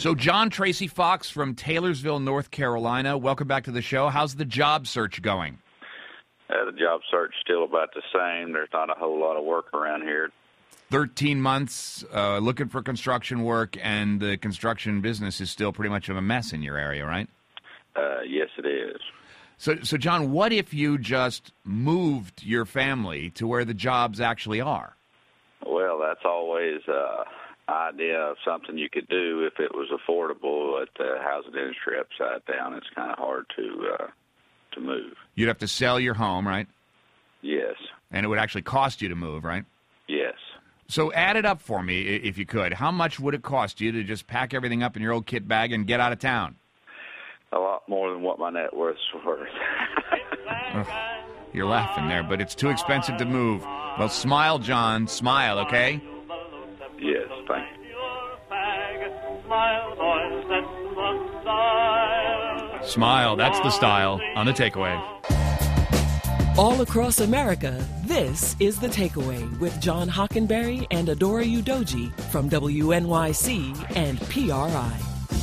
So John Tracy Fox from Taylorsville, North Carolina, welcome back to the show. How's the job search going? The job search is still about the same. There's not a whole lot of work around here. 13 months looking for construction work, and the construction business is still pretty much of a mess in your area, right? Yes, it is. So John, what if you just moved your family to where the jobs actually are? Well, that's always idea of something you could do if it was affordable, but the housing industry upside down, it's kind of hard to move. You'd have to sell your home, right? Yes. And it would actually cost you to move, right? Yes. So add it up for me, if you could. How much would it cost you to just pack everything up in your old kit bag and get out of town? A lot more than what my net worth's worth. You're laughing there, but it's too expensive to move. Well, smile, John. Smile, okay? Yes, thank you. Smile, that's the style on The Takeaway. All across America, this is The Takeaway with John Hockenberry and Adora Udoji from WNYC and PRI.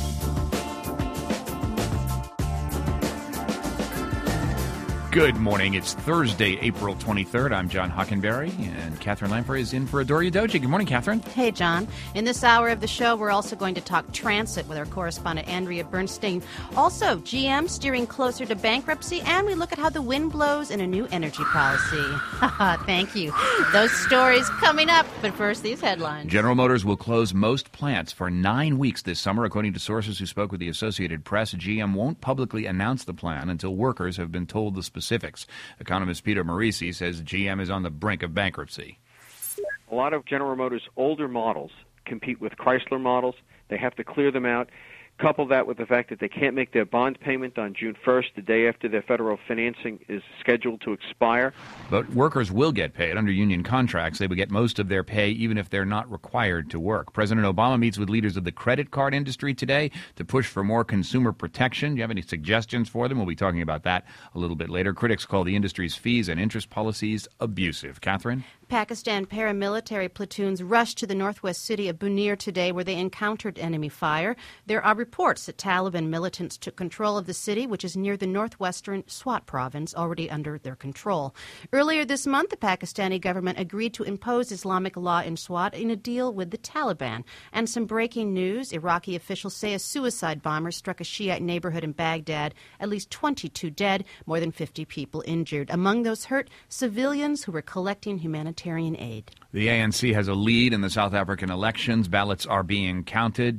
Good morning. It's Thursday, April 23rd. I'm John Hockenberry, and Catherine Lamper is in for Adora Udoji. Good morning, Catherine. Hey, John. In this hour of the show, we're also going to talk transit with our correspondent, Andrea Bernstein. Also, GM steering closer to bankruptcy, and we look at how the wind blows in a new energy policy. Thank you. Those stories coming up, but first, these headlines. General Motors will close most plants for 9 weeks this summer. According to sources who spoke with the Associated Press, GM won't publicly announce the plan until workers have been told the specifics. Economist Peter Marisi says GM is on the brink of bankruptcy. A lot of General Motors' older models compete with Chrysler models. They have to clear them out. Couple that with the fact that they can't make their bond payment on June 1st, the day after their federal financing is scheduled to expire. But workers will get paid under union contracts. They would get most of their pay even if they're not required to work. President Obama meets with leaders of the credit card industry today to push for more consumer protection. Do you have any suggestions for them? We'll be talking about that a little bit later. Critics call the industry's fees and interest policies abusive. Catherine? Pakistan paramilitary platoons rushed to the northwest city of Bunir today where they encountered enemy fire. There are reports that Taliban militants took control of the city, which is near the northwestern Swat province, already under their control. Earlier this month, the Pakistani government agreed to impose Islamic law in Swat in a deal with the Taliban. And some breaking news, Iraqi officials say a suicide bomber struck a Shiite neighborhood in Baghdad, at least 22 dead, more than 50 people injured. Among those hurt, civilians who were collecting humanitarian aid. The ANC has a lead in the South African elections. Ballots are being counted.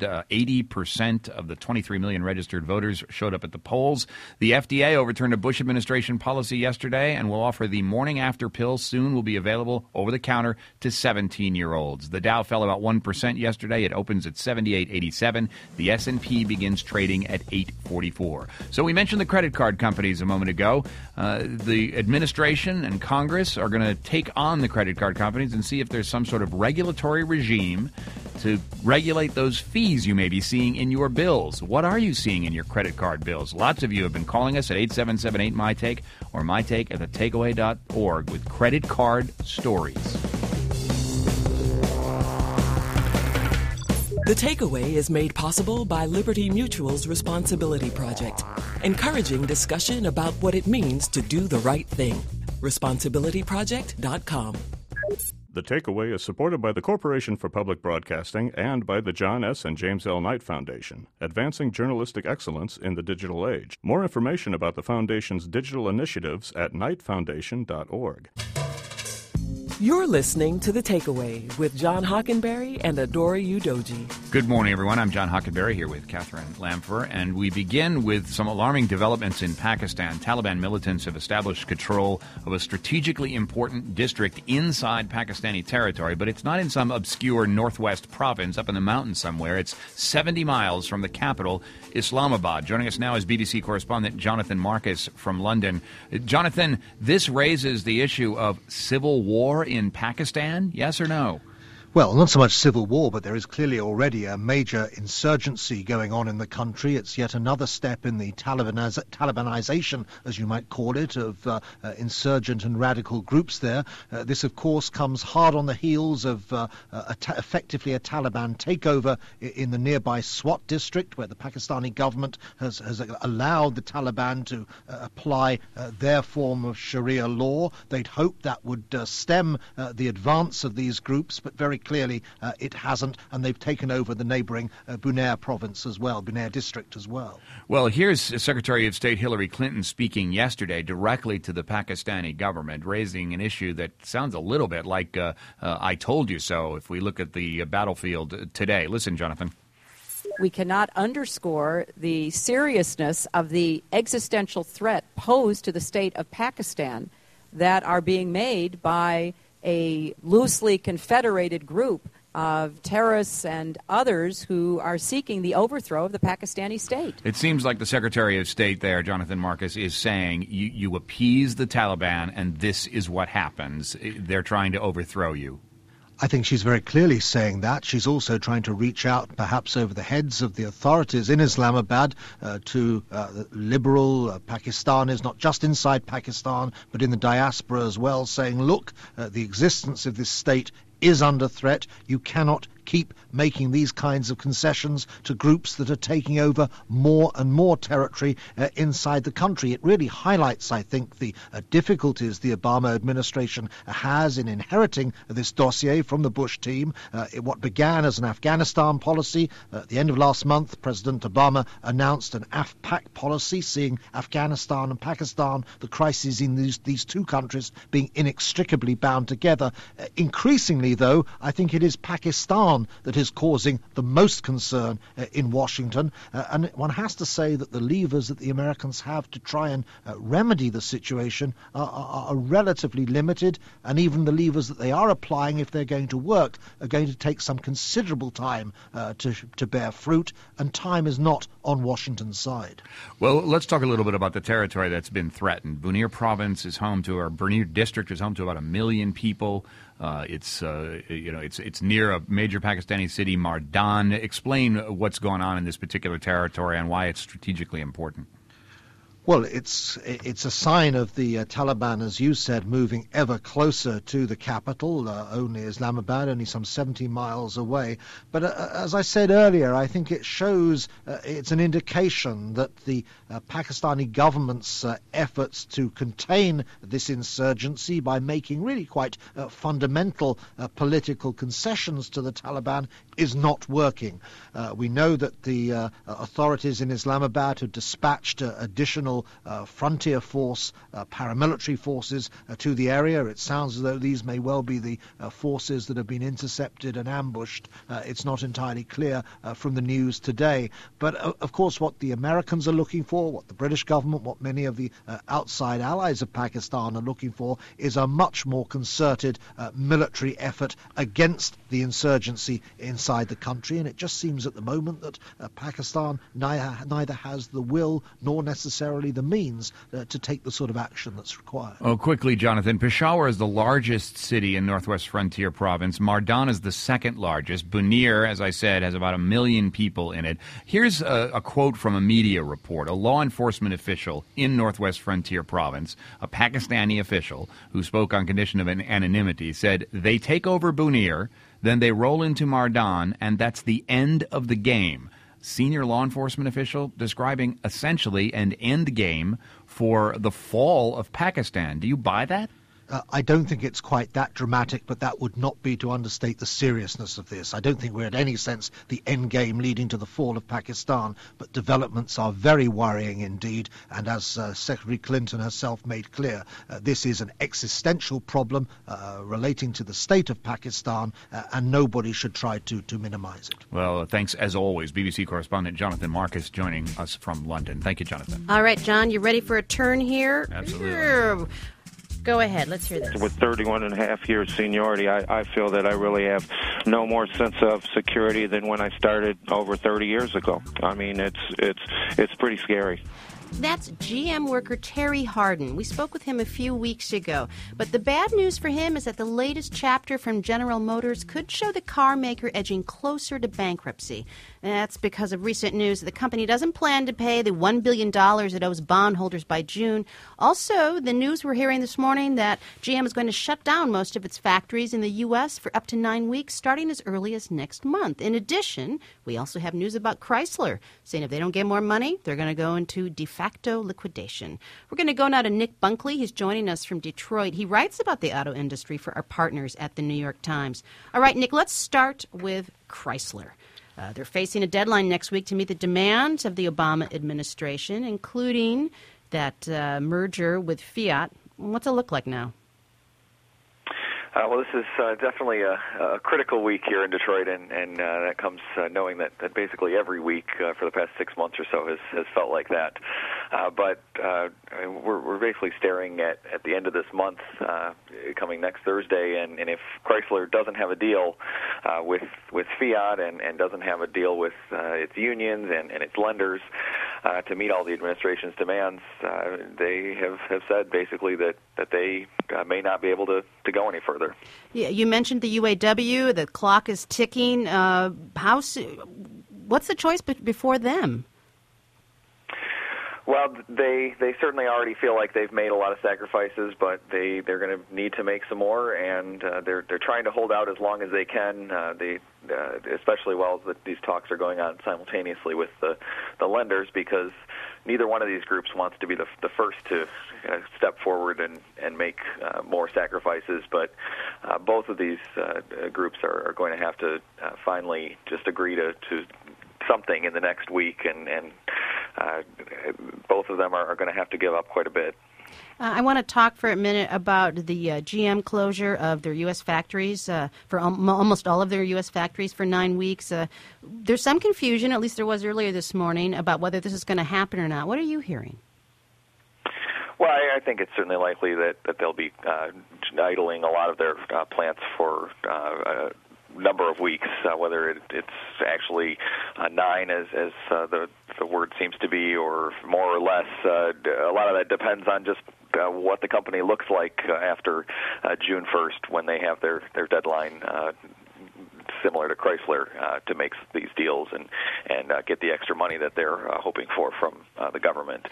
80% of the 23 million registered voters showed up at the polls. The FDA overturned a Bush administration policy yesterday and will offer the morning after pill soon will be available over the counter to 17-year-olds. The Dow fell about 1% yesterday. It opens at 78.87. The S&P begins trading at 8.44. So we mentioned the credit card companies a moment ago. The administration and Congress are going to take on the credit card companies and see if there's some sort of regulatory regime to regulate those fees you may be seeing in your bills. What are you seeing in your credit card bills? Lots of you have been calling us at 877-8MyTake or mytake@thetakeaway.org with credit card stories. The Takeaway is made possible by Liberty Mutual's Responsibility Project, encouraging discussion about what it means to do the right thing. ResponsibilityProject.com. The Takeaway is supported by the Corporation for Public Broadcasting and by the John S. and James L. Knight Foundation, advancing journalistic excellence in the digital age. More information about the Foundation's digital initiatives at knightfoundation.org. You're listening to The Takeaway with John Hockenberry and Adora Udoji. Good morning, everyone. I'm John Hockenberry here with Catherine Lamper, and we begin with some alarming developments in Pakistan. Taliban militants have established control of a strategically important district inside Pakistani territory, but it's not in some obscure northwest province up in the mountains somewhere. It's 70 miles from the capital, Islamabad. Joining us now is BBC correspondent Jonathan Marcus from London. Jonathan, this raises the issue of civil war in Pakistan, yes or no? Well, not so much civil war, but there is clearly already a major insurgency going on in the country. It's yet another step in the Talibanization, as you might call it, of insurgent and radical groups there. This, of course, comes hard on the heels of effectively a Taliban takeover in the nearby Swat district, where the Pakistani government has allowed the Taliban to apply their form of Sharia law. They'd hoped that would stem the advance of these groups, but very clearly it hasn't, and they've taken over the neighboring Bunair province as well, Bunair district as well. Well, here's Secretary of State Hillary Clinton speaking yesterday directly to the Pakistani government, raising an issue that sounds a little bit like I told you so if we look at the battlefield today. Listen, Jonathan. We cannot underscore the seriousness of the existential threat posed to the state of Pakistan that are being made by a loosely confederated group of terrorists and others who are seeking the overthrow of the Pakistani state. It seems like the Secretary of State there, Jonathan Marcus, is saying you appease the Taliban and this is what happens. They're trying to overthrow you. I think she's very clearly saying that. She's also trying to reach out, perhaps over the heads of the authorities in Islamabad, to liberal Pakistanis, not just inside Pakistan, but in the diaspora as well, saying, look, the existence of this state is under threat. You cannot keep making these kinds of concessions to groups that are taking over more and more territory inside the country. It really highlights, I think, the difficulties the Obama administration has in inheriting this dossier from the Bush team. What began as an Afghanistan policy, at the end of last month, President Obama announced an AFPAC policy, seeing Afghanistan and Pakistan, the crises in these two countries, being inextricably bound together. Increasingly, though, I think it is Pakistan that is causing the most concern in Washington. And one has to say that the levers that the Americans have to try and remedy the situation are relatively limited, and even the levers that they are applying, if they're going to work, are going to take some considerable time to bear fruit, and time is not on Washington's side. Well, let's talk a little bit about the territory that's been threatened. Bunair province is home to, or Bunair district is home to about 1 million people. It's near a major Pakistani city, Mardan. Explain what's going on in this particular territory and why it's strategically important. Well, it's a sign of the Taliban, as you said, moving ever closer to the capital, only Islamabad, only some 70 miles away. But as I said earlier, I think it shows, it's an indication that the Pakistani government's efforts to contain this insurgency by making really quite fundamental political concessions to the Taliban is not working. We know that the authorities in Islamabad have dispatched additional frontier force, paramilitary forces to the area. It sounds as though these may well be the forces that have been intercepted and ambushed. It's not entirely clear from the news today. But of course what the Americans are looking for, what the British government, what many of the outside allies of Pakistan are looking for, is a much more concerted military effort against the insurgency inside the country. And it just seems at the moment that Pakistan neither has the will nor necessarily the means to take the sort of action that's required. Oh, quickly, Jonathan. Peshawar is the largest city in Northwest Frontier Province. Mardan is the second largest. Bunair, as I said, has about 1 million people in it. Here's a quote from a media report. A law enforcement official in Northwest Frontier Province, a Pakistani official who spoke on condition of anonymity, said, "They take over Bunair, then they roll into Mardan, and that's the end of the game." Senior law enforcement official describing essentially an end game for the fall of Pakistan. Do you buy that? I don't think it's quite that dramatic, but that would not be to understate the seriousness of this. I don't think we're in any sense the end game leading to the fall of Pakistan, but developments are very worrying indeed. And as Secretary Clinton herself made clear, this is an existential problem relating to the state of Pakistan, and nobody should try to minimize it. Well, thanks as always. BBC correspondent Jonathan Marcus joining us from London. Thank you, Jonathan. All right, John, you ready for a turn here? Absolutely. Go ahead. Let's hear this. With 31 and a half years seniority, I feel that I really have no more sense of security than when I started over 30 years ago. I mean, it's pretty scary. That's GM worker Terry Harden. We spoke with him a few weeks ago. But the bad news for him is that the latest chapter from General Motors could show the car maker edging closer to bankruptcy. And that's because of recent news that the company doesn't plan to pay the $1 billion it owes bondholders by June. Also, the news we're hearing this morning that GM is going to shut down most of its factories in the U.S. for up to 9 weeks, starting as early as next month. In addition, we also have news about Chrysler, saying if they don't get more money, they're going to go into de facto liquidation. We're going to go now to Nick Bunkley. He's joining us from Detroit. He writes about the auto industry for our partners at the New York Times. All right, Nick, let's start with Chrysler. They're facing a deadline next week to meet the demands of the Obama administration, including that merger with Fiat. What's it look like now? Well, this is definitely a critical week here in Detroit, and that comes knowing that basically every week for the past 6 months or so has felt like that. But we're basically staring at the end of this month, coming next Thursday, and if Chrysler doesn't have a deal with Fiat and doesn't have a deal with its unions and its lenders to meet all the administration's demands, they have said basically that they may not be able to go any further. Yeah, you mentioned the UAW. The clock is ticking. What's the choice before them? Well, they certainly already feel like they've made a lot of sacrifices, but they're going to need to make some more, and they're trying to hold out as long as they can. Especially while these talks are going on simultaneously with the lenders, because neither one of these groups wants to be the first to step forward and make more sacrifices. But both of these groups are going to have to finally just agree to something in the next week, and both of them are going to have to give up quite a bit. I want to talk for a minute about the GM closure of their U.S. factories, for almost all of their U.S. factories for 9 weeks. There's some confusion, at least there was earlier this morning, about whether this is going to happen or not. What are you hearing? Well, I think it's certainly likely that they'll be idling a lot of their plants for a number of weeks, whether it's actually 9 as the word seems to be, or more or less. A lot of that depends on just what the company looks like after June 1st, when they have their deadline similar to Chrysler to make these deals and get the extra money that they're hoping for from the government.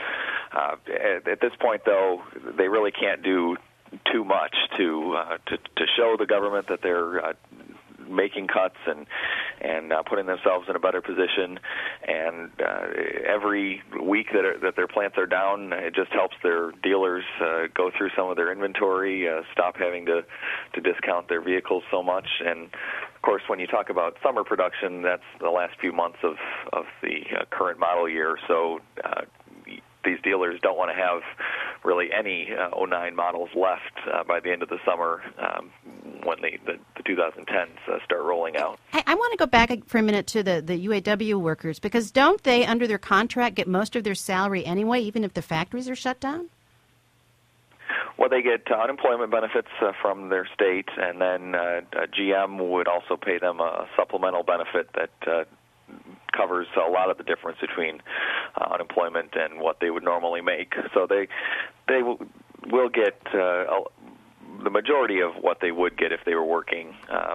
At this point, though, they really can't do too much to show the government that they're making cuts and putting themselves in a better position. And every week that their plants are down, it just helps their dealers go through some of their inventory, stop having to discount their vehicles so much. And of course, when you talk about summer production, that's the last few months of the current model year. So these dealers don't want to have really any 09 models left by the end of the summer when the 2010s start rolling out. I want to go back for a minute to the UAW workers, because don't they, under their contract, get most of their salary anyway, even if the factories are shut down? Well, they get unemployment benefits from their state, and then GM would also pay them a supplemental benefit that covers a lot of the difference between unemployment and what they would normally make. So they will get the majority of what they would get if they were working.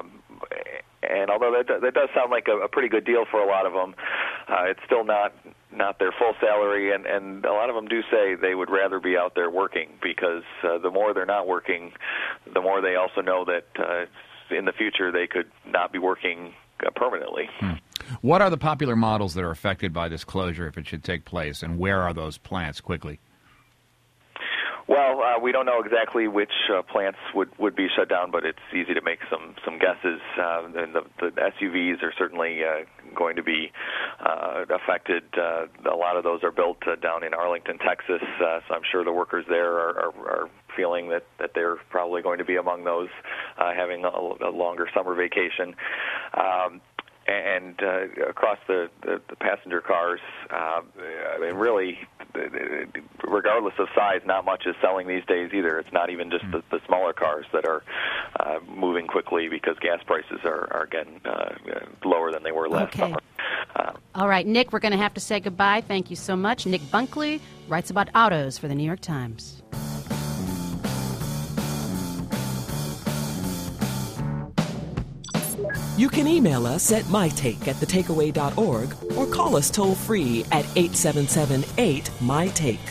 And although that does sound like a pretty good deal for a lot of them, it's still not their full salary, and a lot of them do say they would rather be out there working, because the more they're not working, the more they also know that in the future they could not be working permanently. What are the popular models that are affected by this closure if it should take place, and where are those plants quickly? Well, we don't know exactly which plants would be shut down, but it's easy to make some guesses. And the SUVs are certainly going to be affected. A lot of those are built down in Arlington, Texas, so I'm sure the workers there are feeling that they're probably going to be among those having a longer summer vacation. And across the passenger cars, I mean, really, regardless of size, not much is selling these days either. It's not even just the smaller cars that are moving quickly because gas prices are getting lower than they were last summer. All right, Nick, we're going to have to say goodbye. Thank you so much. Nick Bunkley writes about autos for the New York Times. You can email us at mytake@thetakeaway.org or call us toll-free at 877-8-MY-TAKE.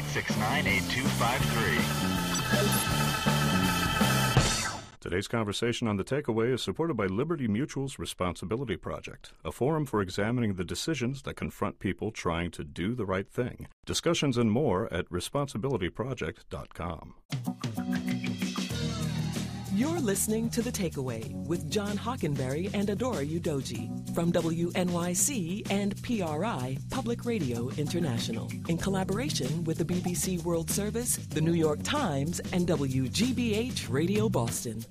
869-8253. Today's conversation on The Takeaway is supported by Liberty Mutual's Responsibility Project, a forum for examining the decisions that confront people trying to do the right thing. Discussions and more at responsibilityproject.com. You're listening to The Takeaway with John Hockenberry and Adora Udoji from WNYC and PRI, Public Radio International, in collaboration with the BBC World Service, the New York Times, and WGBH Radio Boston.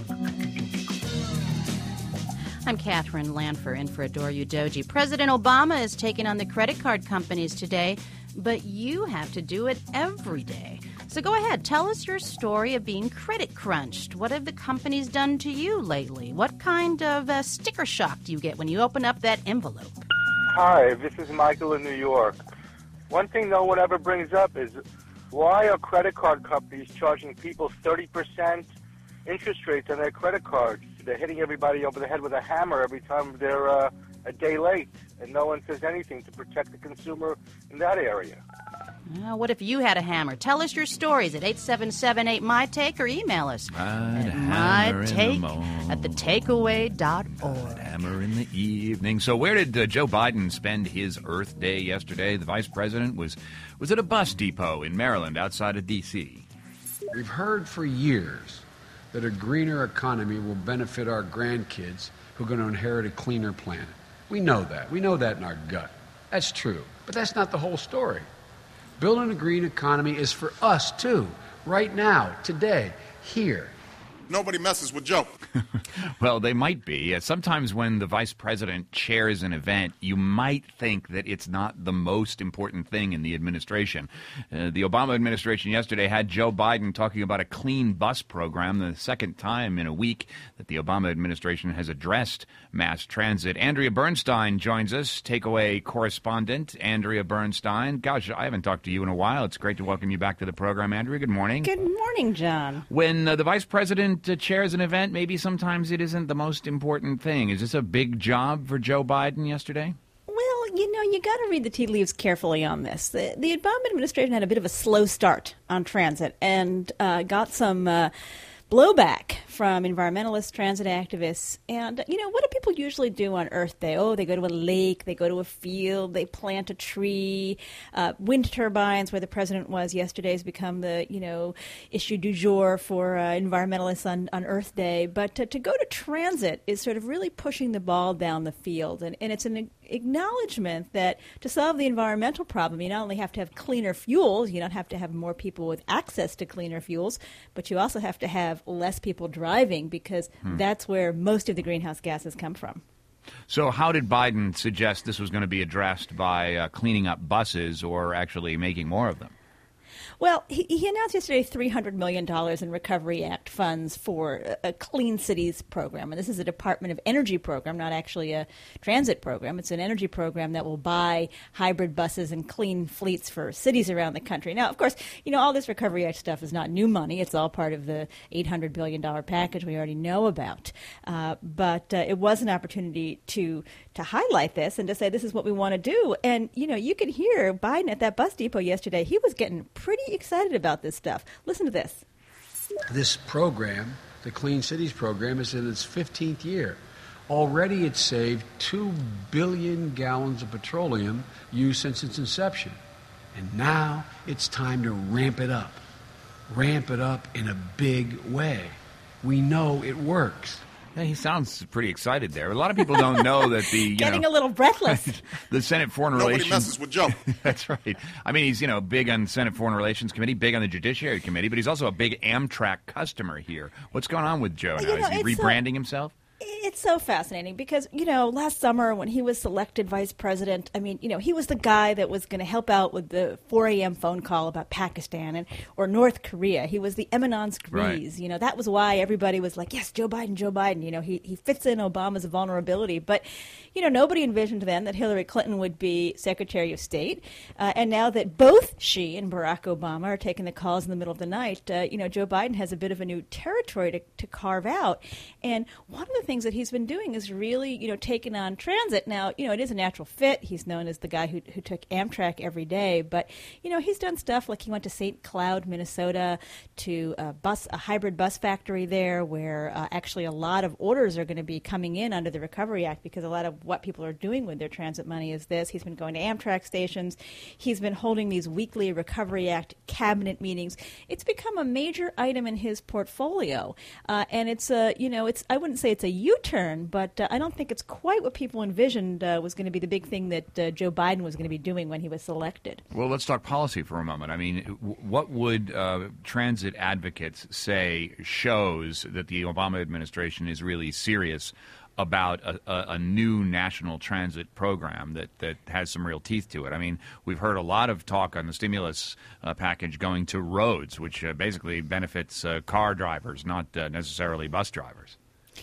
I'm Catherine Lanfer in for Adora Udoji. President Obama is taking on the credit card companies today, but you have to do it every day. So go ahead, tell us your story of being credit crunched. What have the companies done to you lately? What kind of sticker shock do you get when you open up that envelope? Hi, this is Michael in New York. One thing no one ever brings up is why are credit card companies charging people 30% interest rates on their credit cards? They're hitting everybody over the head with a hammer every time they're a day late, and no one says anything to protect the consumer in that area. What if you had a hammer? Tell us your stories at 877-8-MY-TAKE or email us at mytake@thetakeaway.org. Hammer in the evening. So where did Joe Biden spend his Earth Day yesterday? The vice president was at a bus depot in Maryland outside of D.C. We've heard for years that a greener economy will benefit our grandkids who are going to inherit a cleaner planet. We know that. We know that in our gut. That's true. But that's not the whole story. Building a green economy is for us, too, right now, today, here. Nobody messes with Joe. Well, they might be. Sometimes when the vice president chairs an event, you might think that it's not the most important thing in the administration. The Obama administration yesterday had Joe Biden talking about a clean bus program, the second time in a week that the Obama administration has addressed mass transit. Andrea Bernstein joins us, Takeaway correspondent. Andrea Bernstein. Gosh, I haven't talked to you in a while. It's great to welcome you back to the program, Andrea. Good morning. Good morning, John. When the vice president chairs an event, maybe sometimes it isn't the most important thing. Is this a big job for Joe Biden yesterday? Well, you got to read the tea leaves carefully on this. The Obama administration had a bit of a slow start on transit and got some blowback from environmentalists, transit activists. And, what do people usually do on Earth Day? Oh, they go to a lake, they go to a field, they plant a tree. Wind turbines, where the president was yesterday, has become the, issue du jour for environmentalists on Earth Day. But to go to transit is sort of really pushing the ball down the field. And it's an acknowledgement that to solve the environmental problem, you not only have to have cleaner fuels, you don't have to have more people with access to cleaner fuels, but you also have to have less people driving because that's where most of the greenhouse gases come from. So how did Biden suggest this was going to be addressed by cleaning up buses or actually making more of them? Well, he announced yesterday $300 million in Recovery Act funds for a Clean Cities program. And this is a Department of Energy program, not actually a transit program. It's an energy program that will buy hybrid buses and clean fleets for cities around the country. Now, of course, all this Recovery Act stuff is not new money. It's all part of the $800 billion package we already know about. But it was an opportunity to highlight this and to say this is what we want to do. And, you could hear Biden at that bus depot yesterday. He was getting pretty excited about this stuff. Listen to this. This program, the Clean Cities program, is in its 15th year. Already it's saved 2 billion gallons of petroleum used since its inception. And now it's time to ramp it up. Ramp it up in a big way. We know it works. Yeah, he sounds pretty excited there. A lot of people don't know that the getting a little breathless. The Senate Foreign Relations. Nobody messes with Joe. That's right. I mean, he's big on the Senate Foreign Relations Committee, big on the Judiciary Committee, but he's also a big Amtrak customer here. What's going on with Joe now? Is he rebranding himself? It's so fascinating because, last summer when he was selected vice president, he was the guy that was going to help out with the 4 a.m. phone call about Pakistan or North Korea. He was the eminence grise. Right. That was why everybody was like, yes, Joe Biden. He fits in Obama's vulnerability. But, nobody envisioned then that Hillary Clinton would be Secretary of State. And now that both she and Barack Obama are taking the calls in the middle of the night, Joe Biden has a bit of a new territory to carve out. And one of the things that he's been doing is really, taking on transit. Now, it is a natural fit. He's known as the guy who took Amtrak every day. But, he's done stuff like he went to St. Cloud, Minnesota, to a hybrid bus factory there where actually a lot of orders are going to be coming in under the Recovery Act because a lot of what people are doing with their transit money is this. He's been going to Amtrak stations. He's been holding these weekly Recovery Act cabinet meetings. It's become a major item in his portfolio. And it's I wouldn't say it's a U-turn, but I don't think it's quite what people envisioned was going to be the big thing that Joe Biden was going to be doing when he was selected. Well, let's talk policy for a moment. I mean, what would transit advocates say shows that the Obama administration is really serious about a new national transit program that has some real teeth to it? I mean, we've heard a lot of talk on the stimulus package going to roads, which basically benefits car drivers, not necessarily bus drivers.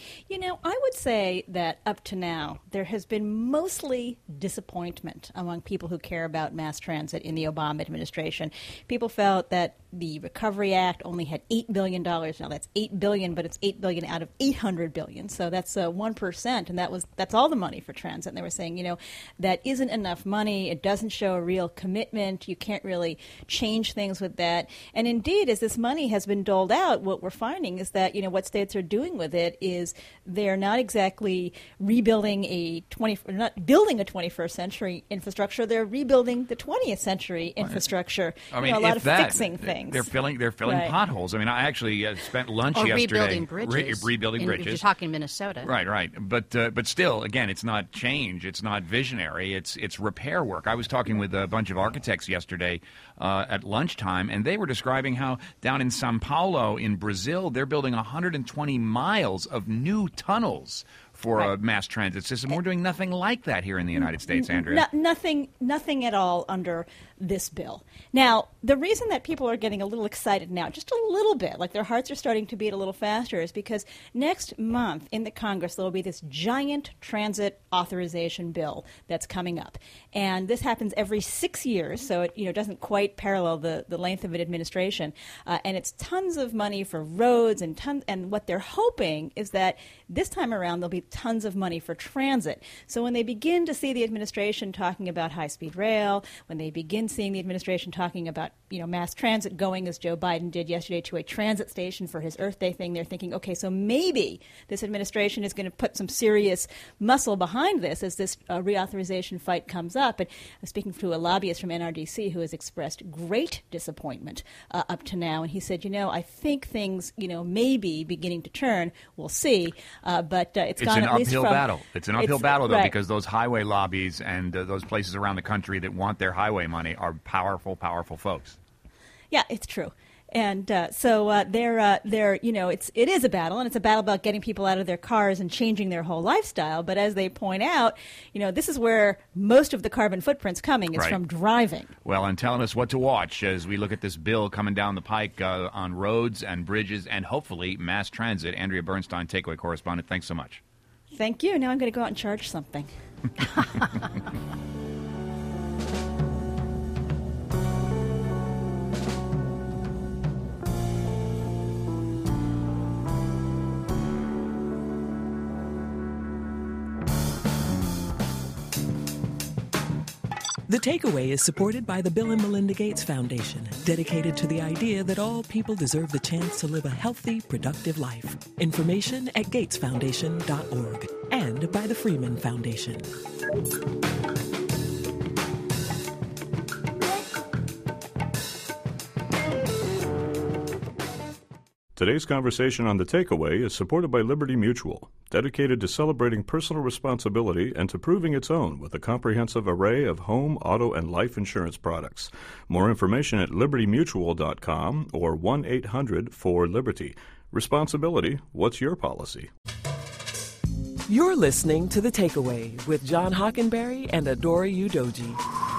I would say that up to now, there has been mostly disappointment among people who care about mass transit in the Obama administration. People felt that the Recovery Act only had $8 billion. Now that's $8 billion, but it's $8 billion out of $800 billion. So that's 1%, and that's all the money for transit. And they were saying, that isn't enough money. It doesn't show a real commitment. You can't really change things with that. And indeed, as this money has been doled out, what we're finding is that, what states are doing with it is they're not exactly building a 21st century infrastructure. They're rebuilding the 20th century infrastructure. I mean, a lot of fixing things. They're filling right. potholes. I mean, I actually spent lunch or yesterday rebuilding bridges. Rebuilding bridges. You're talking Minnesota, right? But still, again, it's not change. It's not visionary. It's repair work. I was talking with a bunch of architects yesterday at lunchtime, and they were describing how down in São Paulo in Brazil, they're building 120 miles of new tunnels for a mass transit system. We're doing nothing like that here in the United States, Andrea. Nothing at all under this bill. Now, the reason that people are getting a little excited now, just a little bit, like their hearts are starting to beat a little faster, is because next month in the Congress there will be this giant transit authorization bill that's coming up. And this happens every 6 years, so it doesn't quite parallel the length of an administration. And it's tons of money for roads and what they're hoping is that this time around there'll be tons of money for transit. So when they begin to see the administration talking about high-speed rail, when they begin seeing the administration talking about mass transit going, as Joe Biden did yesterday, to a transit station for his Earth Day thing, they're thinking, okay, so maybe this administration is going to put some serious muscle behind this as this reauthorization fight comes up. And I'm speaking to a lobbyist from NRDC who has expressed great disappointment up to now, and he said, I think things, may be beginning to turn. We'll see, but it's gone an at least uphill from, battle. It's an uphill battle, though, right. because those highway lobbies and those places around the country that want their highway money are powerful, powerful folks. Yeah, it's true. And so they're it is a battle, and it's a battle about getting people out of their cars and changing their whole lifestyle. But as they point out, this is where most of the carbon footprint's coming is from driving. Well, and telling us what to watch as we look at this bill coming down the pike on roads and bridges and hopefully mass transit. Andrea Bernstein, Takeaway correspondent, thanks so much. Thank you. Now I'm going to go out and charge something. The Takeaway is supported by the Bill and Melinda Gates Foundation, dedicated to the idea that all people deserve the chance to live a healthy, productive life. Information at gatesfoundation.org and by the Freeman Foundation. Today's conversation on The Takeaway is supported by Liberty Mutual, dedicated to celebrating personal responsibility and to proving its own with a comprehensive array of home, auto, and life insurance products. More information at libertymutual.com or 1-800-4-LIBERTY. Responsibility, what's your policy? You're listening to The Takeaway with John Hockenberry and Adora Udoji.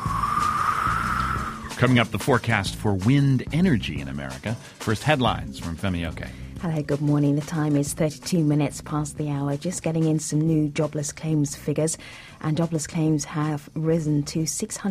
Coming up, the forecast for wind energy in America. First, headlines from Femi Oke. Hello, good morning. The time is 32 minutes past the hour. Just getting in some new jobless claims figures. And jobless claims have risen to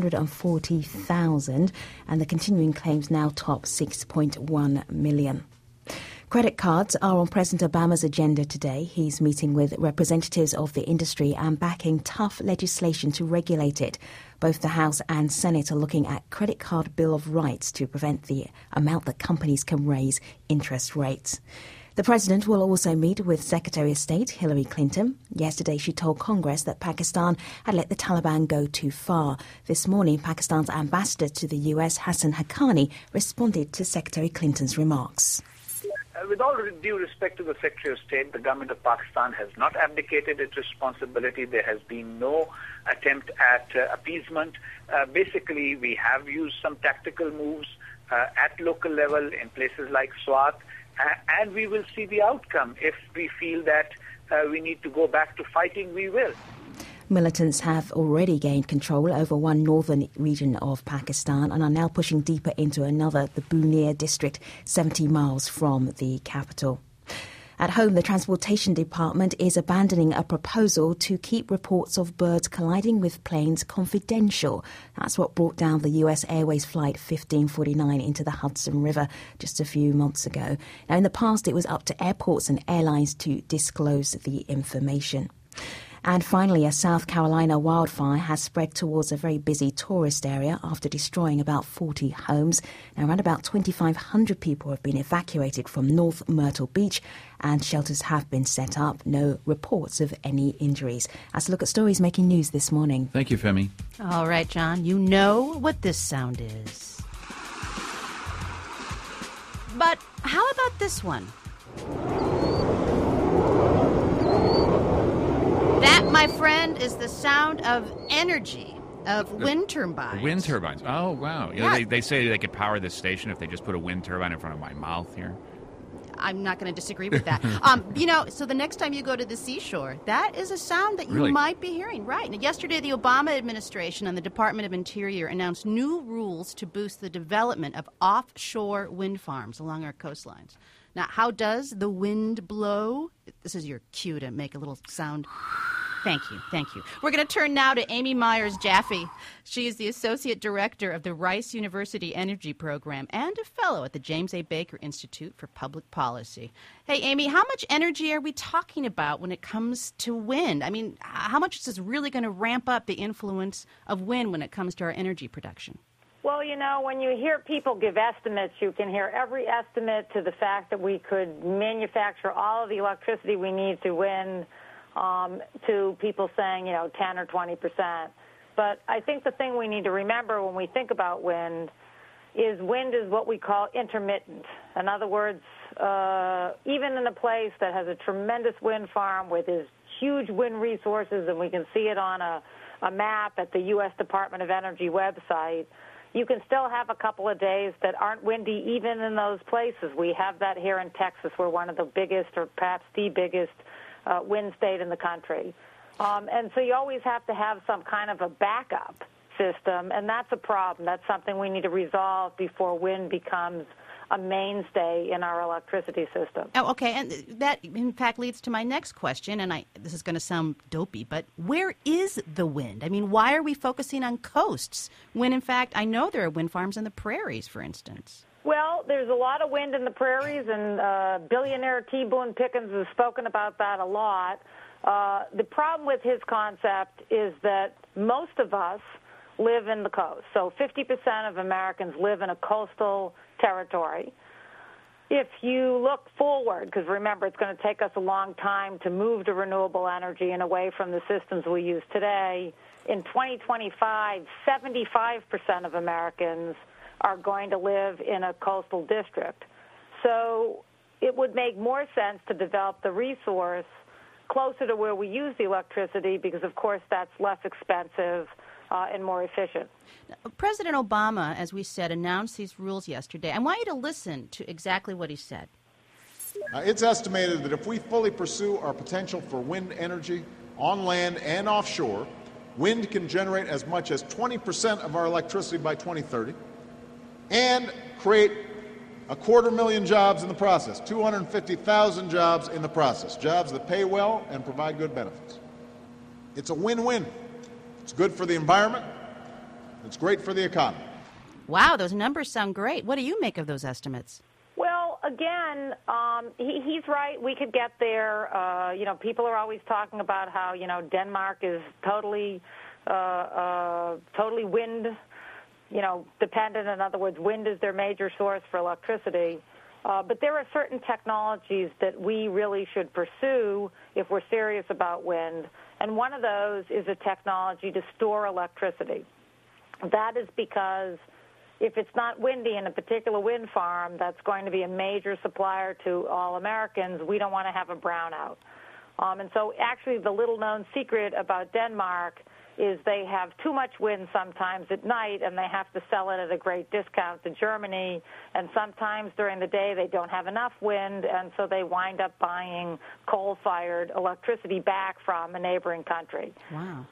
640,000. And the continuing claims now top 6.1 million. Credit cards are on President Obama's agenda today. He's meeting with representatives of the industry and backing tough legislation to regulate it. Both the House and Senate are looking at credit card bill of rights to prevent the amount that companies can raise interest rates. The president will also meet with Secretary of State Hillary Clinton. Yesterday, she told Congress that Pakistan had let the Taliban go too far. This morning, Pakistan's ambassador to the U.S., Hassan Haqqani, responded to Secretary Clinton's remarks. With all due respect to the Secretary of State, the government of Pakistan has not abdicated its responsibility. There has been no attempt at appeasement. Basically, we have used some tactical moves at local level in places like Swat, and we will see the outcome. If we feel that we need to go back to fighting, we will. Militants have already gained control over one northern region of Pakistan and are now pushing deeper into another, the Bunia district, 70 miles from the capital. At home, the Transportation Department is abandoning a proposal to keep reports of birds colliding with planes confidential. That's what brought down the U.S. Airways Flight 1549 into the Hudson River just a few months ago. Now, in the past, it was up to airports and airlines to disclose the information. And finally, a South Carolina wildfire has spread towards a very busy tourist area after destroying about 40 homes. Now, around about 2,500 people have been evacuated from North Myrtle Beach and shelters have been set up. No reports of any injuries. Let's look at stories making news this morning. Thank you, Femi. All right, John, you know what this sound is. But how about this one? That, my friend, is the sound of energy, of wind turbines. Wind turbines. Oh, wow. You know, they say they could power this station if they just put a wind turbine in front of my mouth here. I'm not going to disagree with that. So the next time you go to the seashore, that is a sound that you might be hearing. Right. Now, yesterday, the Obama administration and the Department of Interior announced new rules to boost the development of offshore wind farms along our coastlines. Now, how does the wind blow? This is your cue to make a little sound. Thank you. We're going to turn now to Amy Myers-Jaffe. She is the Associate Director of the Rice University Energy Program and a Fellow at the James A. Baker Institute for Public Policy. Hey, Amy, how much energy are we talking about when it comes to wind? I mean, how much is this really going to ramp up the influence of wind when it comes to our energy production? Well, you know, when you hear people give estimates, you can hear every estimate to the fact that we could manufacture all of the electricity we need to wind, to people saying, 10 or 20%. But I think the thing we need to remember when we think about wind is what we call intermittent. In other words, even in a place that has a tremendous wind farm with its huge wind resources, and we can see it on a map at the U.S. Department of Energy website, you can still have a couple of days that aren't windy even in those places. We have that here in Texas. We're one of the biggest, or perhaps the biggest, wind state in the country. And so you always have to have some kind of a backup system, and that's a problem. That's something we need to resolve before wind becomes a mainstay in our electricity system. Oh, okay, and that, in fact, leads to my next question, and this is going to sound dopey, but where is the wind? I mean, why are we focusing on coasts when, in fact, I know there are wind farms in the prairies, for instance? Well, there's a lot of wind in the prairies, and billionaire T. Boone Pickens has spoken about that a lot. The problem with his concept is that most of us live in the coast. So 50% of Americans live in a coastal territory. If you look forward, because remember, it's going to take us a long time to move to renewable energy and away from the systems we use today, in 2025, 75% of Americans are going to live in a coastal district. So it would make more sense to develop the resource closer to where we use the electricity because, of course, that's less expensive and more efficient. President Obama, as we said, announced these rules yesterday. I want you to listen to exactly what he said. It's estimated that if we fully pursue our potential for wind energy on land and offshore, wind can generate as much as 20% of our electricity by 2030 and create 250,000 jobs in the process, 250,000 jobs in the process, jobs that pay well and provide good benefits. It's a win-win. It's good for the environment. It's great for the economy. Wow, those numbers sound great. What do you make of those estimates? Well, again, he's right. We could get there. People are always talking about how, Denmark is totally wind, dependent. In other words, wind is their major source for electricity. But there are certain technologies that we really should pursue if we're serious about wind. And one of those is a technology to store electricity. That is because if it's not windy in a particular wind farm that's going to be a major supplier to all Americans, we don't want to have a brownout. And so actually the little-known secret about Denmark is they have too much wind sometimes at night, and they have to sell it at a great discount to Germany. And sometimes during the day they don't have enough wind, and so they wind up buying coal-fired electricity back from a neighboring country. Wow.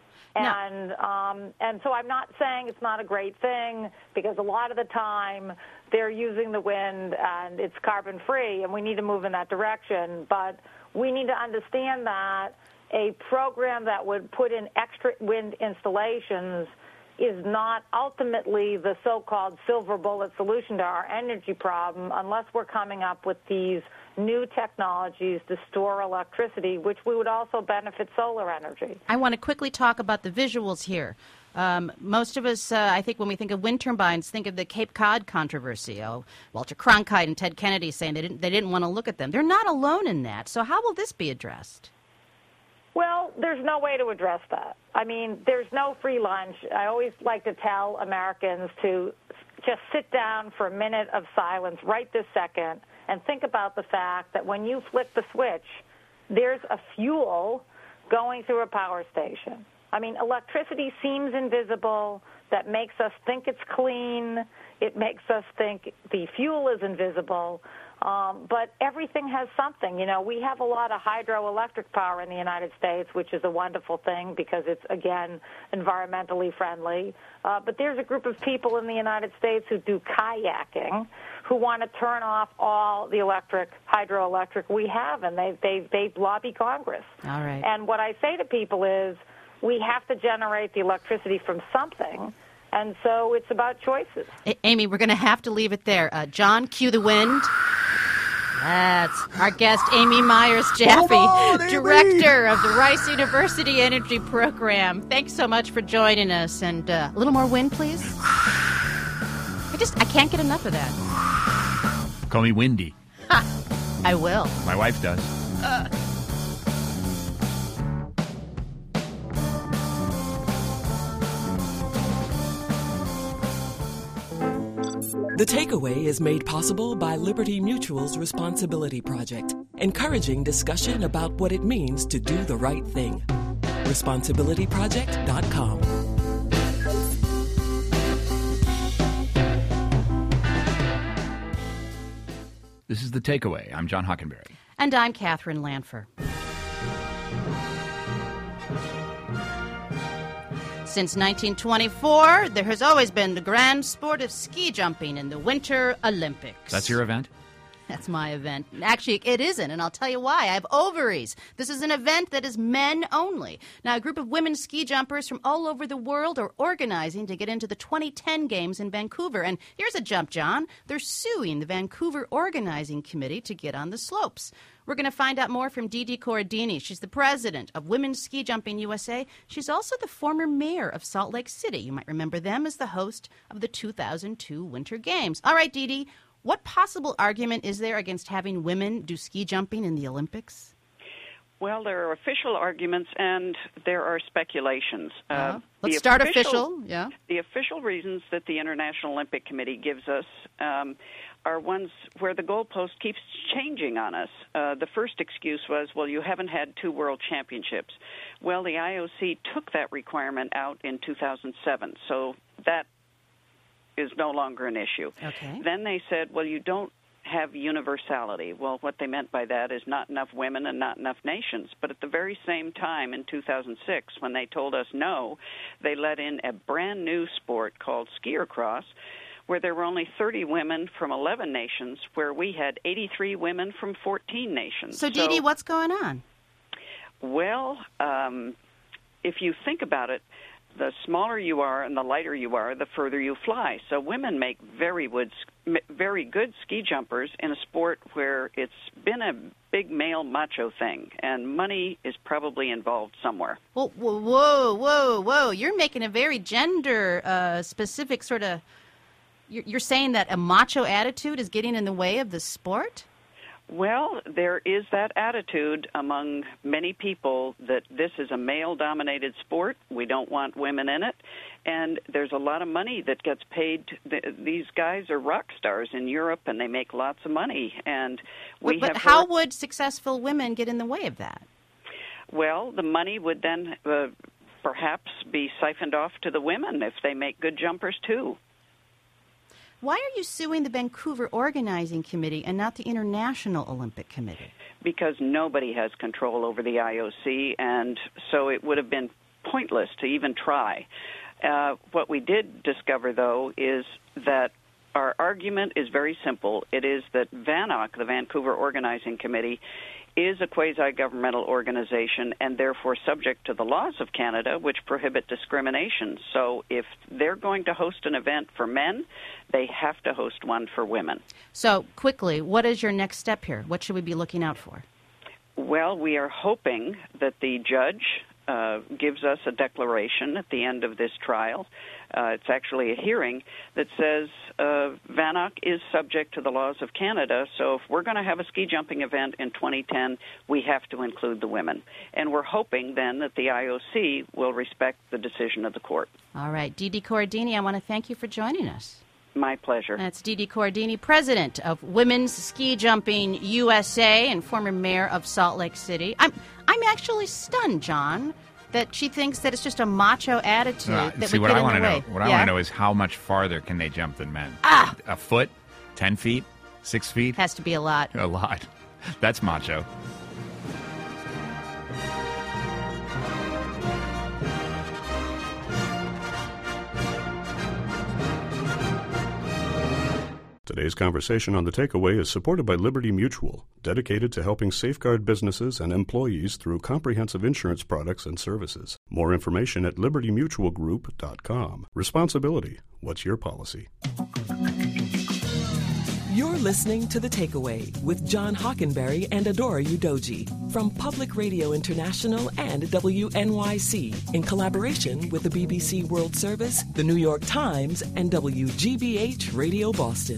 And so I'm not saying it's not a great thing, because a lot of the time they're using the wind and it's carbon-free, and we need to move in that direction. But we need to understand that a program that would put in extra wind installations is not ultimately the so-called silver bullet solution to our energy problem unless we're coming up with these new technologies to store electricity, which we would also benefit solar energy. I want to quickly talk about the visuals here. Most of us, I think, when we think of wind turbines, think of the Cape Cod controversy. Walter Cronkite and Ted Kennedy saying they didn't want to look at them. They're not alone in that. So how will this be addressed? Well, there's no way to address that. I mean, there's no free lunch. I always like to tell Americans to just sit down for a minute of silence right this second and think about the fact that when you flick the switch, there's a fuel going through a power station. I mean, electricity seems invisible. That makes us think it's clean. It makes us think the fuel is invisible. But everything has something. We have a lot of hydroelectric power in the United States, which is a wonderful thing because it's, again, environmentally friendly. But there's a group of people in the United States who do kayaking who want to turn off all the hydroelectric we have, and they lobby Congress. All right. And what I say to people is we have to generate the electricity from something. And so it's about choices. Amy, we're going to have to leave it there. John, cue the wind. That's our guest, Amy Myers-Jaffe, Director of the Rice University Energy Program. Thanks so much for joining us. And a little more wind, please. I can't get enough of that. Call me Windy. I will. My wife does. The Takeaway is made possible by Liberty Mutual's Responsibility Project, encouraging discussion about what it means to do the right thing. ResponsibilityProject.com. This is The Takeaway. I'm John Hockenberry. And I'm Catherine Lanfer. Since 1924, there has always been the grand sport of ski jumping in the Winter Olympics. That's your event? That's my event. Actually, it isn't, and I'll tell you why. I have ovaries. This is an event that is men only. Now, a group of women ski jumpers from all over the world are organizing to get into the 2010 Games in Vancouver. And here's a jump, John. They're suing the Vancouver Organizing Committee to get on the slopes. We're going to find out more from Didi Corradini. She's the president of Women's Ski Jumping USA. She's also the former mayor of Salt Lake City. You might remember them as the host of the 2002 Winter Games. All right, Didi, what possible argument is there against having women do ski jumping in the Olympics? Well, there are official arguments and there are speculations. Let's start official. Yeah. The official reasons that the International Olympic Committee gives us are ones where the goalpost keeps changing on us. The first excuse was, well, you haven't had 2 world championships. Well, the IOC took that requirement out in 2007, so that is no longer an issue. Okay. Then they said, well, you don't have universality. Well, what they meant by that is not enough women and not enough nations. But at the very same time in 2006, when they told us no, they let in a brand new sport called skier cross, where there were only 30 women from 11 nations, where we had 83 women from 14 nations. So, Dee Dee, what's going on? Well, if you think about it, the smaller you are and the lighter you are, the further you fly. So women make very good ski jumpers in a sport where it's been a big male macho thing, and money is probably involved somewhere. Well, whoa. You're making a very gender-specific sort of... You're saying that a macho attitude is getting in the way of the sport? Well, there is that attitude among many people that this is a male-dominated sport. We don't want women in it. And there's a lot of money that gets paid. These guys are rock stars in Europe, and they make lots of money. And But how would successful women get in the way of that? Well, the money would then perhaps be siphoned off to the women if they make good jumpers, too. Why are you suing the Vancouver Organizing Committee and not the International Olympic Committee? Because nobody has control over the IOC, and so it would have been pointless to even try. What we did discover, though, is that our argument is very simple. It is that VANOC, the Vancouver Organizing Committee, is a quasi-governmental organization and therefore subject to the laws of Canada, which prohibit discrimination. So if they're going to host an event for men, they have to host one for women. So quickly, what is your next step here? What should we be looking out for? Well, we are hoping that the judge gives us a declaration at the end of this trial. It's actually a hearing that says VANOC is subject to the laws of Canada, so if we're going to have a ski jumping event in 2010, we have to include the women. And we're hoping then that the IOC will respect the decision of the court. All right. Dee Dee Corradini, I want to thank you for joining us. My pleasure. That's Dee Dee Corradini, president of Women's Ski Jumping USA and former mayor of Salt Lake City. I'm actually stunned, John, that she thinks that it's just a macho attitude that would get in the way. What I want to know is how much farther can they jump than men? A foot? 10 feet? 6 feet? Has to be a lot. A lot. That's macho. Today's conversation on The Takeaway is supported by Liberty Mutual, dedicated to helping safeguard businesses and employees through comprehensive insurance products and services. More information at libertymutualgroup.com. Responsibility. What's your policy? You're listening to The Takeaway with John Hockenberry and Adora Udoji from Public Radio International and WNYC in collaboration with the BBC World Service, the New York Times, and WGBH Radio Boston.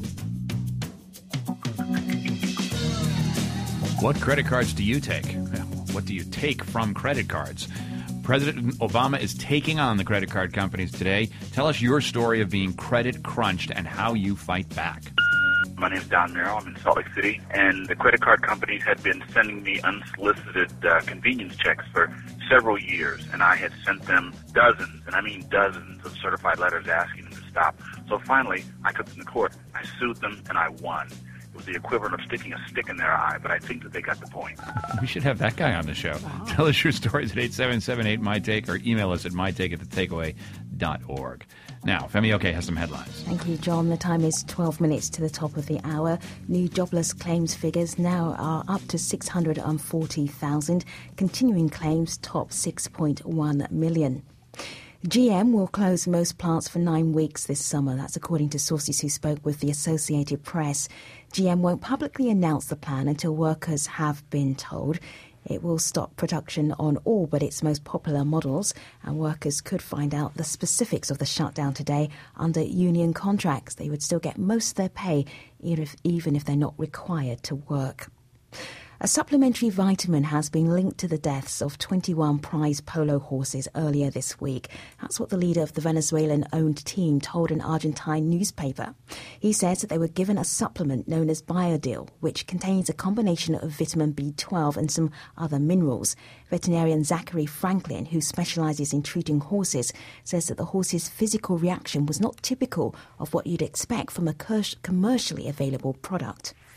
What credit cards do you take? What do you take from credit cards? President Obama is taking on the credit card companies today. Tell us your story of being credit crunched and how you fight back. My name is Don Merrill. I'm in Salt Lake City, and the credit card companies had been sending me unsolicited convenience checks for several years, and I had sent them dozens, and I mean dozens, of certified letters asking them to stop. So finally, I took them to court. I sued them, and I won. It was the equivalent of sticking a stick in their eye, but I think that they got the point. We should have that guy on the show. Wow. Tell us your stories at 877-8MyTake or email us at mytake@thetakeaway.org. Now, Femi Oke has some headlines. Thank you, John. The time is 12 minutes to the top of the hour. New jobless claims figures now are up to 640,000. Continuing claims top 6.1 million. GM will close most plants for 9 weeks this summer. That's according to sources who spoke with the Associated Press. GM won't publicly announce the plan until workers have been told. It will stop production on all but its most popular models, and workers could find out the specifics of the shutdown today under union contracts. They would still get most of their pay, even if they're not required to work. A supplementary vitamin has been linked to the deaths of 21 prize polo horses earlier this week. That's what the leader of the Venezuelan-owned team told an Argentine newspaper. He says that they were given a supplement known as Biodil, which contains a combination of vitamin B12 and some other minerals. Veterinarian Zachary Franklin, who specialises in treating horses, says that the horse's physical reaction was not typical of what you'd expect from a commercially available product.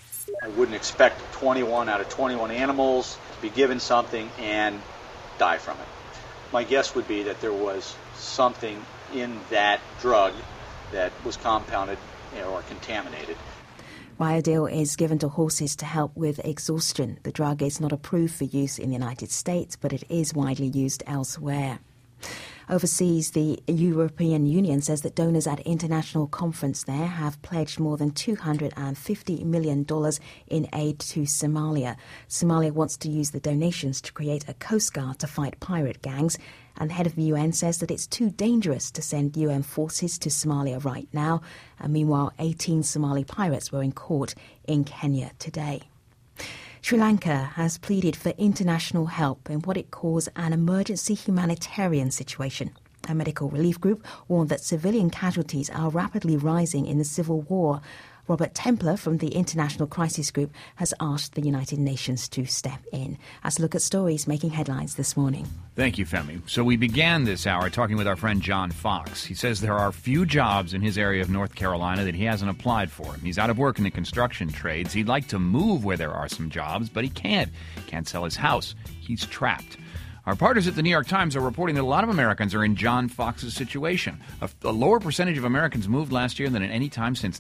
I wouldn't expect 21 out of 21 animals to be given something and die from it. My guess would be that there was something in that drug that was compounded or contaminated. Riodil is given to horses to help with exhaustion. The drug is not approved for use in the United States, but it is widely used elsewhere. Overseas, the European Union says that donors at international conference there have pledged more than $250 million in aid to Somalia. Somalia wants to use the donations to create a coast guard to fight pirate gangs, and the head of the UN says that it's too dangerous to send UN forces to Somalia right now. And meanwhile, 18 Somali pirates were in court in Kenya today. Sri Lanka has pleaded for international help in what it calls an emergency humanitarian situation. A medical relief group warned that civilian casualties are rapidly rising in the civil war. Robert Templer from the International Crisis Group has asked the United Nations to step in. As a look at stories making headlines this morning. Thank you, Femi. So we began this hour talking with our friend John Fox. He says there are few jobs in his area of North Carolina that he hasn't applied for. He's out of work in the construction trades. He'd like to move where there are some jobs, but he can't. Can't sell his house. He's trapped. Our partners at the New York Times are reporting that a lot of Americans are in John Fox's situation. A lower percentage of Americans moved last year than at any time since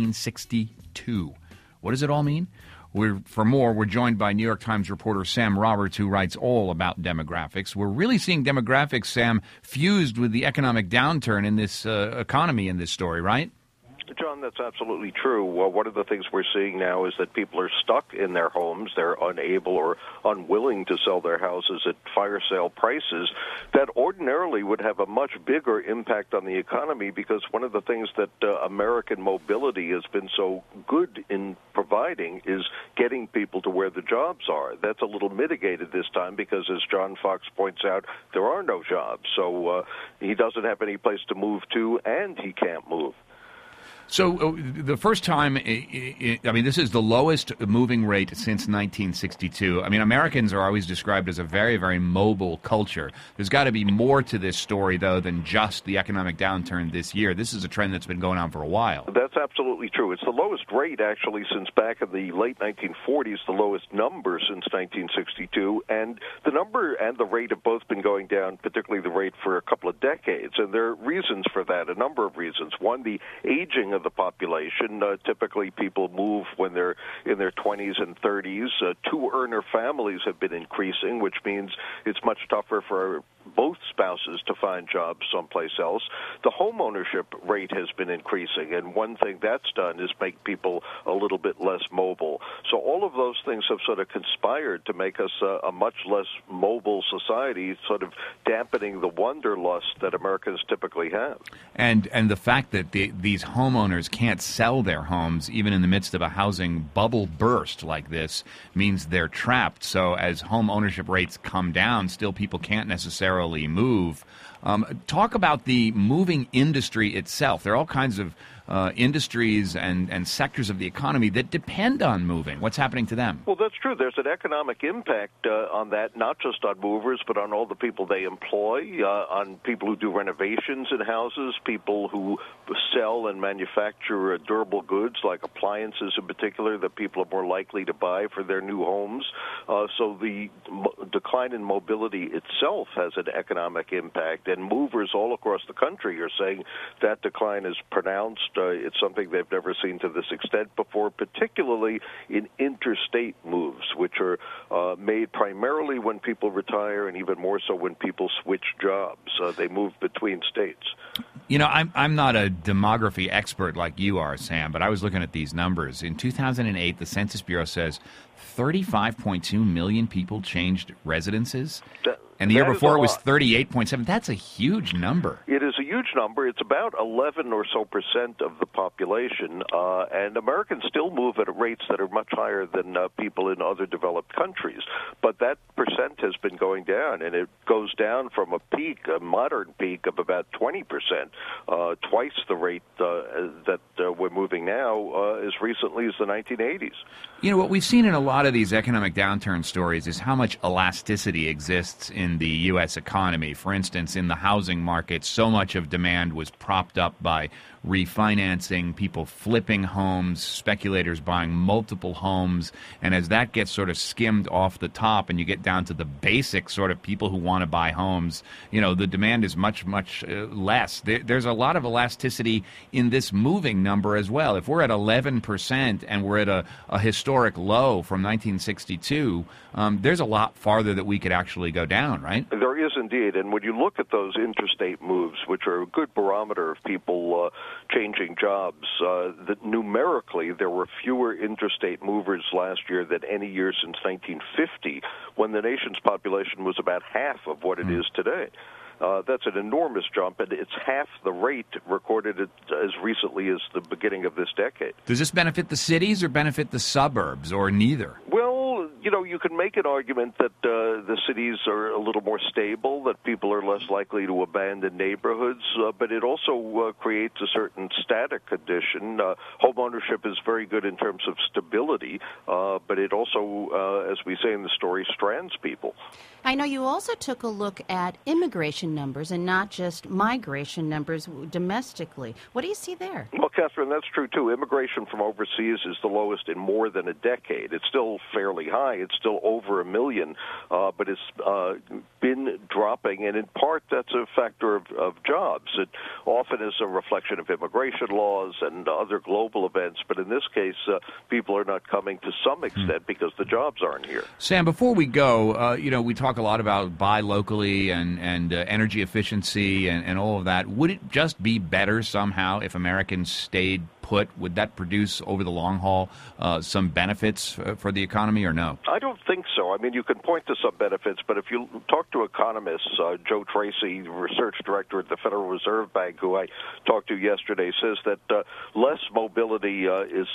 1962. What does it all mean? For more, we're joined by New York Times reporter Sam Roberts, who writes all about demographics. We're really seeing demographics, Sam, fused with the economic downturn in this economy in this story, right? John, that's absolutely true. Well, one of the things we're seeing now is that people are stuck in their homes. They're unable or unwilling to sell their houses at fire sale prices that ordinarily would have a much bigger impact on the economy, because one of the things that American mobility has been so good in providing is getting people to where the jobs are. That's a little mitigated this time because, as John Fox points out, there are no jobs. So he doesn't have any place to move to, and he can't move. So the first time, this is the lowest moving rate since 1962. I mean, Americans are always described as a very, very mobile culture. There's got to be more to this story, though, than just the economic downturn this year. This is a trend that's been going on for a while. That's absolutely true. It's the lowest rate, actually, since back in the late 1940s, the lowest number since 1962. And the number and the rate have both been going down, particularly the rate, for a couple of decades. And there are reasons for that, a number of reasons. One, the aging of the population. Typically, people move when they're in their 20s and 30s. Two-earner families have been increasing, which means it's much tougher for both spouses to find jobs someplace else. The home ownership rate has been increasing, and one thing that's done is make people a little bit less mobile. So all of those things have sort of conspired to make us a much less mobile society, sort of dampening the wanderlust that Americans typically have. And the fact that these homeowners can't sell their homes, even in the midst of a housing bubble burst like this, means they're trapped. So as home ownership rates come down, still people can't necessarily move. Talk about the moving industry itself. There are all kinds of industries and sectors of the economy that depend on moving. What's happening to them? Well, that's true. There's an economic impact on that, not just on movers, but on all the people they employ, on people who do renovations in houses, people who sell and manufacture durable goods like appliances in particular that people are more likely to buy for their new homes. So the decline in mobility itself has an economic impact, and movers all across the country are saying that decline is pronounced. It's something they've never seen to this extent before, particularly in interstate moves, which are made primarily when people retire and even more so when people switch jobs. They move between states. You know, I'm not a demography expert like you are, Sam, but I was looking at these numbers. In 2008, the Census Bureau says 35.2 million people changed residences. And the year before it was 38.7. That's a huge number. It is a huge number. It's about 11% or so of the population, and Americans still move at rates that are much higher than people in other developed countries. But that percent has been going down, and it goes down from a modern peak of about 20%, twice the rate that we're moving now as recently as the 1980s. You know, what we've seen in a lot of these economic downturn stories is how much elasticity exists in the U.S. economy. For instance, in the housing market, so much of demand was propped up by refinancing, people flipping homes, speculators buying multiple homes. And as that gets sort of skimmed off the top and you get down to the basic sort of people who want to buy homes, the demand is much, much less. There's a lot of elasticity in this moving number as well. If we're at 11% and we're at a historic low from 1962, there's a lot farther that we could actually go down, right? There is indeed. And when you look at those interstate moves, which are a good barometer of people changing jobs, that numerically there were fewer interstate movers last year than any year since 1950, when the nation's population was about half of what it is today. That's an enormous jump, and it's half the rate recorded as recently as the beginning of this decade. Does this benefit the cities or benefit the suburbs, or neither? Well, you can make an argument that the cities are a little more stable, that people are less likely to abandon neighborhoods, but it also creates a certain static condition. Home ownership is very good in terms of stability, but it also, as we say in the story, strands people. I know you also took a look at immigration numbers and not just migration numbers domestically. What do you see there? Well, Catherine, that's true, too. Immigration from overseas is the lowest in more than a decade. It's still fairly high. It's still over 1 million, but it's been dropping, and in part that's a factor of jobs. It often is a reflection of immigration laws and other global events, but in this case, people are not coming to some extent because the jobs aren't here. Sam, before we go, we talk a lot about buy locally and energy efficiency and all of that. Would it just be better somehow if Americans stayed put? Would that produce over the long haul some benefits for the economy or no? I don't think so. I mean, you can point to some benefits, but if you talk to economists, Joe Tracy, research director at the Federal Reserve Bank, who I talked to yesterday, says that less mobility is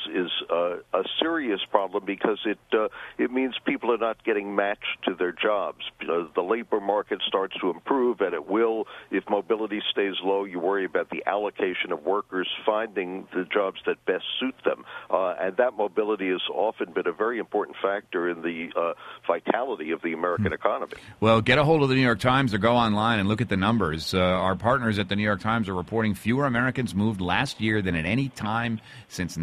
a serious problem because it means people are not getting matched to their jobs. The labor market starts to improve, and it will. If mobility stays low, you worry about the allocation of workers finding the jobs that best suit them. And that mobility has often been a very important factor in the vitality of the American economy. Well, get a hold of the New York Times or go online and look at the numbers. Our partners at the New York Times are reporting fewer Americans moved last year than at any time since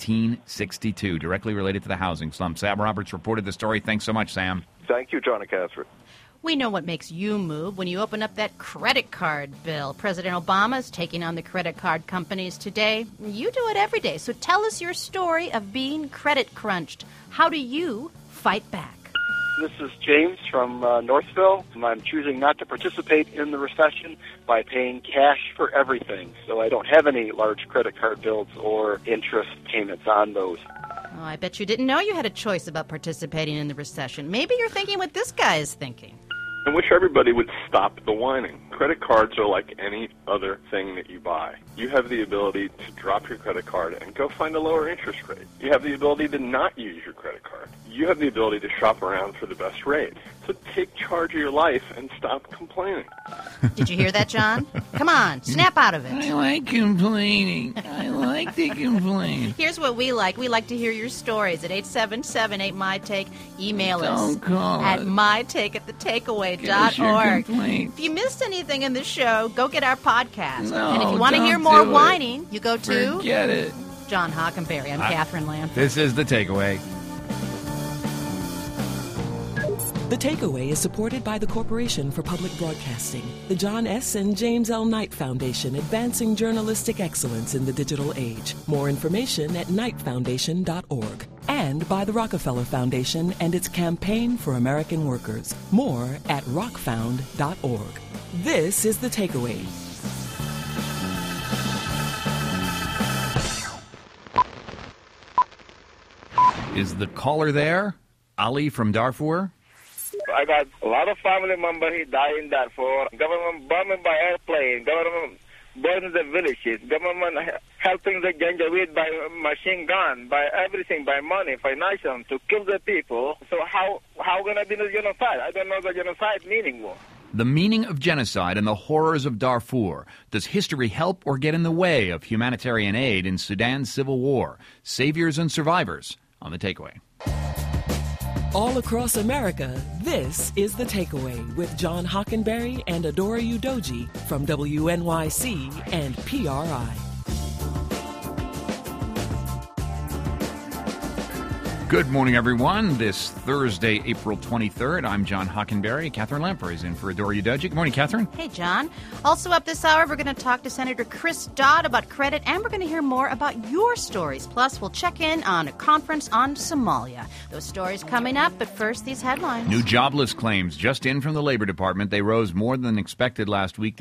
1962, directly related to the housing slump. Sam Roberts reported the story. Thanks so much, Sam. Thank you, John and Catherine. We know what makes you move when you open up that credit card bill. President Obama is taking on the credit card companies today. You do it every day. So tell us your story of being credit crunched. How do you fight back? This is James from Northville. I'm choosing not to participate in the recession by paying cash for everything. So I don't have any large credit card bills or interest payments on those. Oh, I bet you didn't know you had a choice about participating in the recession. Maybe you're thinking what this guy is thinking. I wish everybody would stop the whining. Credit cards are like any other thing that you buy. You have the ability to drop your credit card and go find a lower interest rate. You have the ability to not use your credit card. You have the ability to shop around for the best rate. So take charge of your life and stop complaining. Did you hear that, John? Come on, snap out of it. I like complaining. I like to complain. Here's what we like. We like to hear your stories at 877-8MyTake. Email us at mytake@thetakeaway.org. If you missed anything in the show, go get our podcast. And if you want to hear more whining, you go to... Forget it. John Hockenberry. I'm Catherine Lanford. This is The Takeaway. The Takeaway is supported by the Corporation for Public Broadcasting, the John S. and James L. Knight Foundation, advancing journalistic excellence in the digital age. More information at knightfoundation.org. And by the Rockefeller Foundation and its Campaign for American Workers. More at rockfound.org. This is The Takeaway. Is the caller there? Ali from Darfur? I got a lot of family members who died in Darfur. Government bombing by airplane. Government burning the villages. Government helping the Janjaweed by machine gun, by everything, by money, financial, to kill the people. So how going to be the genocide? I don't know the genocide meaning. The meaning of genocide and the horrors of Darfur. Does history help or get in the way of humanitarian aid in Sudan's civil war? Saviors and survivors on The Takeaway. All across America, this is The Takeaway with John Hockenberry and Adora Udoji from WNYC and PRI. Good morning, everyone. This Thursday, April 23rd, I'm John Hockenberry. Catherine Lamper is in for Adora Udoji. Good morning, Catherine. Hey, John. Also up this hour, we're going to talk to Senator Chris Dodd about credit, and we're going to hear more about your stories. Plus, we'll check in on a conference on Somalia. Those stories coming up, but first, these headlines. New jobless claims just in from the Labor Department. They rose more than expected last week to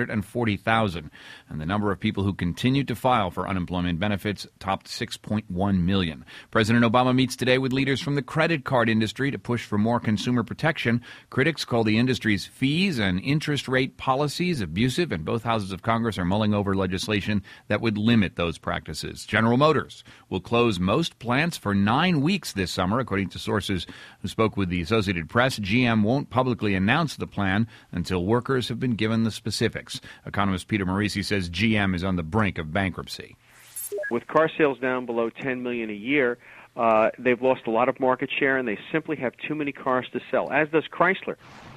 640,000. And the number of people who continued to file for unemployment benefits topped 6.1 million. President Obama meets today with leaders from the credit card industry to push for more consumer protection. Critics call the industry's fees and interest rate policies abusive, and both houses of Congress are mulling over legislation that would limit those practices. General Motors will close most plants for 9 weeks this summer, according to sources who spoke with the Associated Press. GM won't publicly announce the plan until workers have been given the specifics. Economist Peter Morisi says GM is on the brink of bankruptcy. With car sales down below 10 million a year, they've lost a lot of market share, and they simply have too many cars to sell, as does Chrysler.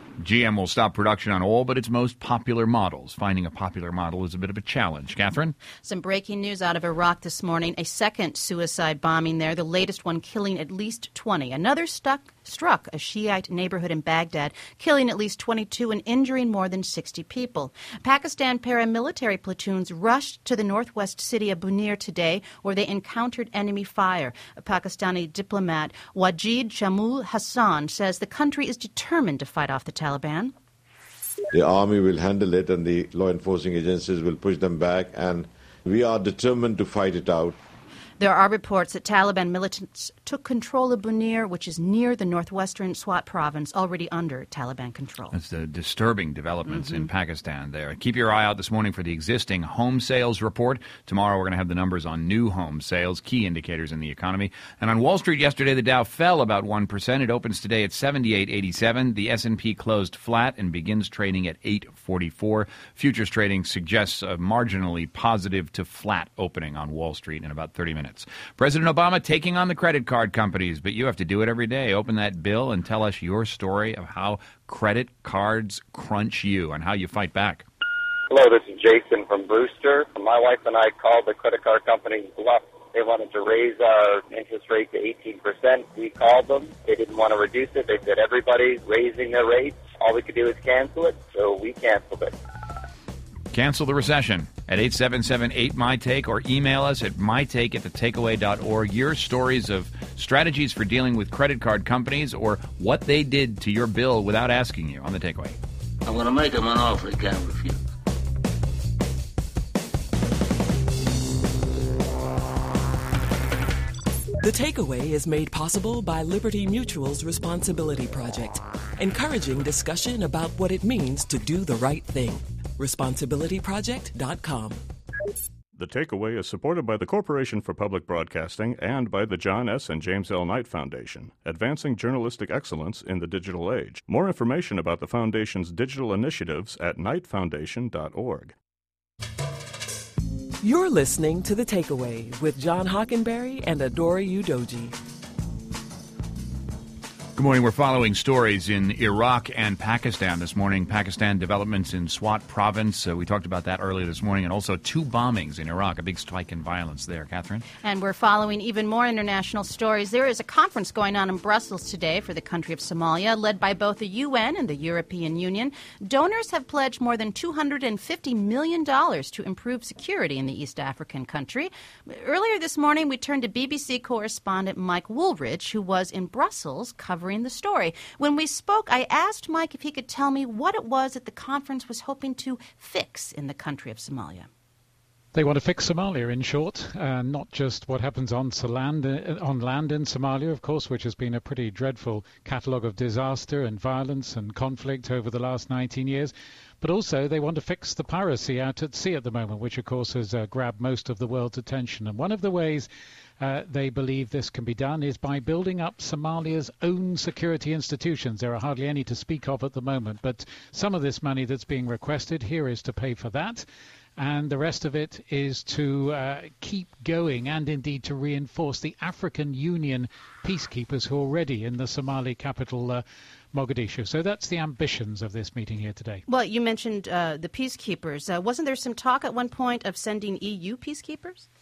GM will stop production on all but its most popular models. Finding a popular model is a bit of a challenge. Catherine? Some breaking news out of Iraq this morning. A second suicide bombing there, the latest one killing at least 20. Another struck a Shiite neighborhood in Baghdad, killing at least 22 and injuring more than 60 people. Pakistan paramilitary platoons rushed to the northwest city of Bunir today, where they encountered enemy fire. A Pakistani diplomat, Wajid Shamul Hassan, says the country is determined to fight off the Taliban. The army will handle it and the law enforcing agencies will push them back, and we are determined to fight it out. There are reports that Taliban militants took control of Bunir, which is near the northwestern Swat province, already under Taliban control. That's the disturbing developments in Pakistan there. Keep your eye out this morning for the existing home sales report. Tomorrow we're going to have the numbers on new home sales, key indicators in the economy. And on Wall Street yesterday, the Dow fell about 1%. It opens today at 78.87. The S&P closed flat and begins trading at 8.44. Futures trading suggests a marginally positive to flat opening on Wall Street in about 30 minutes. President Obama taking on the credit card companies, but you have to do it every day. Open that bill and tell us your story of how credit cards crunch you and how you fight back. Hello, this is Jason from Brewster. My wife and I called the credit card company's bluff. They wanted to raise our interest rate to 18%. We called them. They didn't want to reduce it. They said everybody's raising their rates. All we could do is cancel it, so we canceled it. Cancel the recession at 877-8MyTake or email us at mytake@thetakeaway.org. Your stories of strategies for dealing with credit card companies or what they did to your bill without asking you on The Takeaway. I'm going to make him an offer he can't refuse. The Takeaway is made possible by Liberty Mutual's Responsibility Project, encouraging discussion about what it means to do the right thing. ResponsibilityProject.com. The Takeaway is supported by the Corporation for Public Broadcasting and by the John S. and James L. Knight Foundation, advancing journalistic excellence in the digital age. More information about the Foundation's digital initiatives at knightfoundation.org. You're listening to The Takeaway with John Hockenberry and Adora Udoji. Good morning. We're following stories in Iraq and Pakistan this morning. Pakistan developments in Swat province. We talked about that earlier this morning. And also 2 bombings in Iraq, a big spike in violence there. Catherine? And we're following even more international stories. There is a conference going on in Brussels today for the country of Somalia, led by both the UN and the European Union. Donors have pledged more than $250 million to improve security in the East African country. Earlier this morning, we turned to BBC correspondent Mike Woolridge, who was in Brussels covering the story. When we spoke, I asked Mike if he could tell me what it was that the conference was hoping to fix in the country of Somalia. They want to fix Somalia, in short, not just what happens on land in Somalia, of course, which has been a pretty dreadful catalogue of disaster and violence and conflict over the last 19 years, but also they want to fix the piracy out at sea at the moment, which, of course, has grabbed most of the world's attention. And one of the ways they believe this can be done is by building up Somalia's own security institutions. There are hardly any to speak of at the moment, but some of this money that's being requested here is to pay for that. And the rest of it is to keep going and indeed to reinforce the African Union peacekeepers who are already in the Somali capital, Mogadishu. So that's the ambitions of this meeting here today. Well, you mentioned the peacekeepers. Wasn't there some talk at one point of sending EU peacekeepers?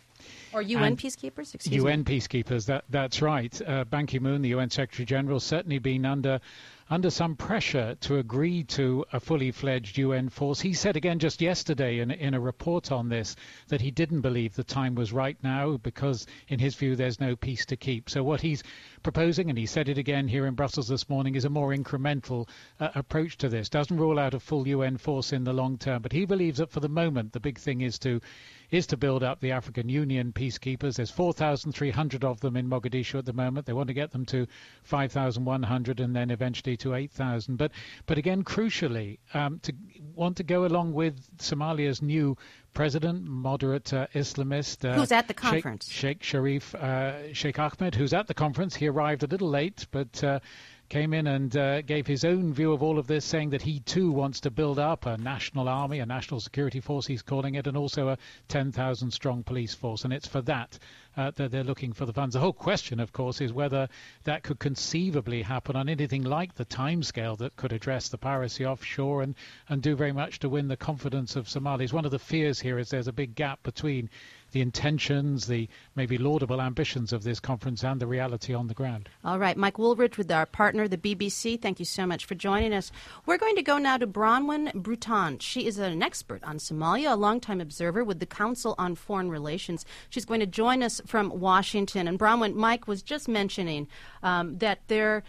Or UN peacekeepers? Excuse UN me. peacekeepers, that's right. Ban Ki-moon, the UN Secretary General, certainly been under some pressure to agree to a fully fledged UN force. He said again just yesterday in a report on this that he didn't believe the time was right now because, in his view, there's no peace to keep. So what he's proposing, and he said it again here in Brussels this morning, is a more incremental approach to this. Doesn't rule out a full UN force in the long term, but he believes that for the moment the big thing is to build up the African Union peacekeepers. There's 4,300 of them in Mogadishu at the moment. They want to get them to 5,100 and then eventually to 8,000. But again, crucially, to go along with Somalia's new president, moderate Islamist. Who's at the conference? Sheikh Ahmed, who's at the conference. He arrived a little late, but came in and gave his own view of all of this, saying that he too wants to build up a national army, a national security force, he's calling it, and also a 10,000 strong police force. And it's for that that they're looking for the funds. The whole question, of course, is whether that could conceivably happen on anything like the timescale that could address the piracy offshore and do very much to win the confidence of Somalis. One of the fears here is there's a big gap between the intentions, the maybe laudable ambitions of this conference and the reality on the ground. All right, Mike Woolridge with our partner, the BBC. Thank you so much for joining us. We're going to go now to Bronwyn Bruton. She is an expert on Somalia, a longtime observer with the Council on Foreign Relations. She's going to join us from Washington. And Bronwyn, Mike was just mentioning that there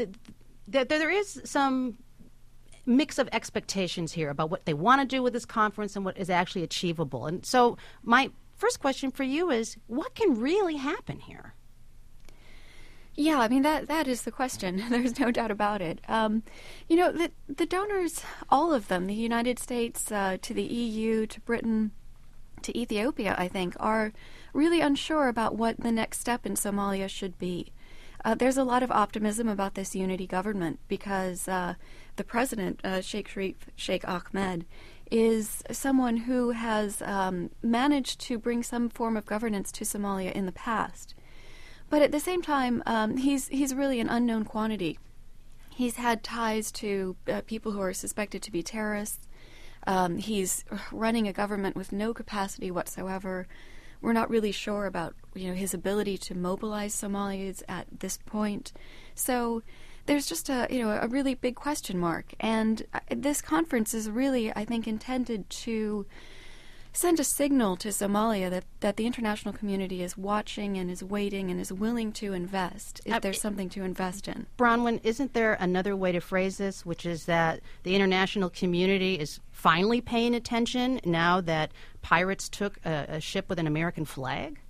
is some mix of expectations here about what they want to do with this conference and what is actually achievable. And so my first question for you is, what can really happen here? Yeah, I mean, that is the question. There's no doubt about it. The donors, all of them, the United States to the EU, to Britain, to Ethiopia, I think, are really unsure about what the next step in Somalia should be. There's a lot of optimism about this unity government because the president, Sheikh Ahmed, is someone who has managed to bring some form of governance to Somalia in the past. But at the same time, he's really an unknown quantity. He's had ties to people who are suspected to be terrorists. He's running a government with no capacity whatsoever. We're not really sure about his ability to mobilize Somalis at this point. So there's just a really big question mark. And this conference is really, I think, intended to send a signal to Somalia that the international community is watching and is waiting and is willing to invest if there's something to invest in. Bronwyn, isn't there another way to phrase this, which is that the international community is finally paying attention now that pirates took a ship with an American flag?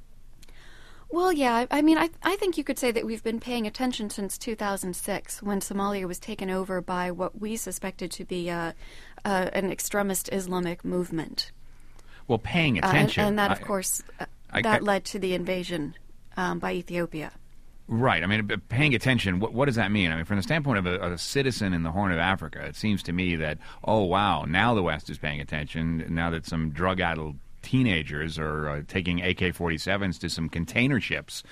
Well, yeah. I mean, I think you could say that we've been paying attention since 2006 when Somalia was taken over by what we suspected to be an extremist Islamic movement. Well, paying attention. And that, of course, that led to the invasion by Ethiopia. Right. I mean, paying attention, what does that mean? I mean, from the standpoint of a citizen in the Horn of Africa, it seems to me that, oh, wow, now the West is paying attention, now that some drug-addled teenagers are taking AK-47s to some container ships,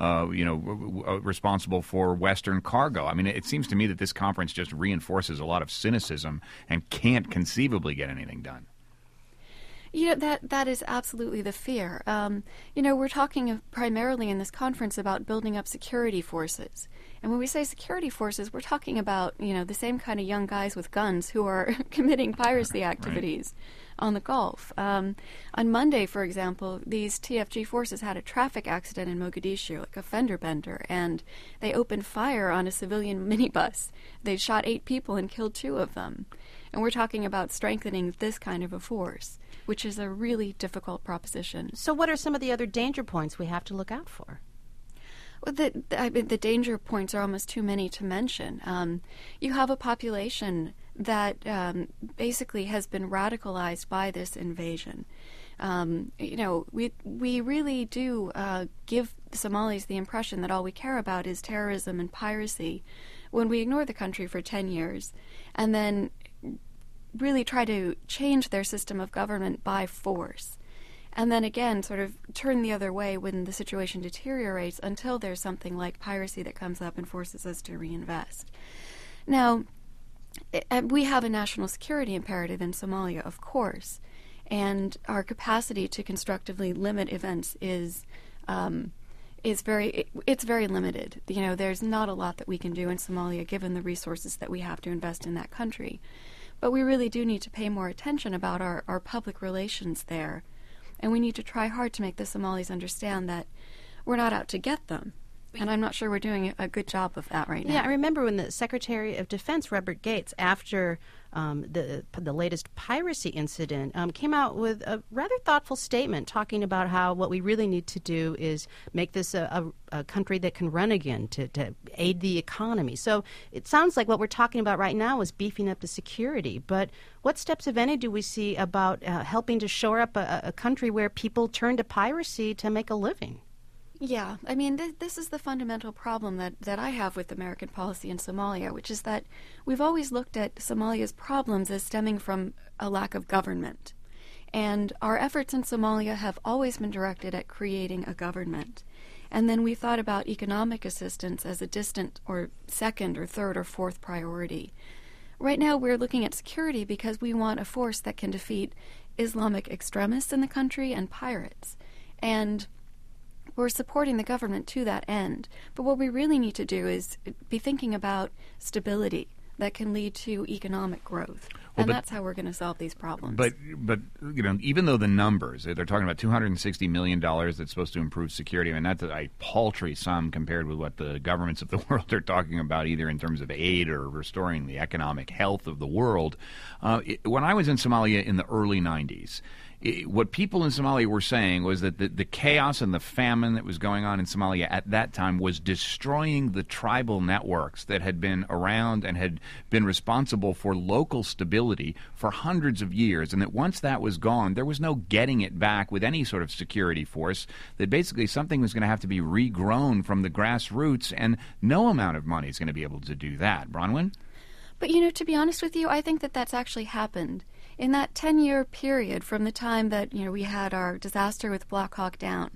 responsible for Western cargo. I mean, it seems to me that this conference just reinforces a lot of cynicism and can't conceivably get anything done. That is absolutely the fear. We're talking primarily in this conference about building up security forces. And when we say security forces, we're talking about, the same kind of young guys with guns who are committing piracy activities on the Gulf. On Monday, for example, these TFG forces had a traffic accident in Mogadishu, like a fender bender, and they opened fire on a civilian minibus. They shot 8 people and killed 2 of them. And we're talking about strengthening this kind of a force, which is a really difficult proposition. So what are some of the other danger points we have to look out for? Well, the danger points are almost too many to mention. You have a population that basically has been radicalized by this invasion. We really do give Somalis the impression that all we care about is terrorism and piracy when we ignore the country for 10 years and then really try to change their system of government by force. And then again, sort of turn the other way when the situation deteriorates until there's something like piracy that comes up and forces us to reinvest. Now, we have a national security imperative in Somalia, of course. and our capacity to constructively limit events is very limited. There's not a lot that we can do in Somalia given the resources that we have to invest in that country. But we really do need to pay more attention about our public relations there. And we need to try hard to make the Somalis understand that we're not out to get them. And I'm not sure we're doing a good job of that right now. Yeah, I remember when the Secretary of Defense, Robert Gates, after the latest piracy incident, came out with a rather thoughtful statement talking about how what we really need to do is make this a country that can run again to aid the economy. So it sounds like what we're talking about right now is beefing up the security. But what steps, if any, do we see about helping to shore up a country where people turn to piracy to make a living? Yeah, I mean, this is the fundamental problem that I have with American policy in Somalia, which is that we've always looked at Somalia's problems as stemming from a lack of government. And our efforts in Somalia have always been directed at creating a government. And then we thought about economic assistance as a distant or second or third or fourth priority. Right now we're looking at security because we want a force that can defeat Islamic extremists in the country and pirates. And we're supporting the government to that end. But what we really need to do is be thinking about stability that can lead to economic growth. And that's how we're going to solve these problems. But even though the numbers, they're talking about $260 million that's supposed to improve security, I mean, that's a paltry sum compared with what the governments of the world are talking about, either in terms of aid or restoring the economic health of the world. When I was in Somalia in the early 90s, what people in Somalia were saying was that the chaos and the famine that was going on in Somalia at that time was destroying the tribal networks that had been around and had been responsible for local stability for hundreds of years, and that once that was gone, there was no getting it back with any sort of security force, that basically something was going to have to be regrown from the grassroots, and no amount of money is going to be able to do that. Bronwyn? But, to be honest with you, I think that that's actually happened. In that 10-year period from the time that, we had our disaster with Black Hawk Down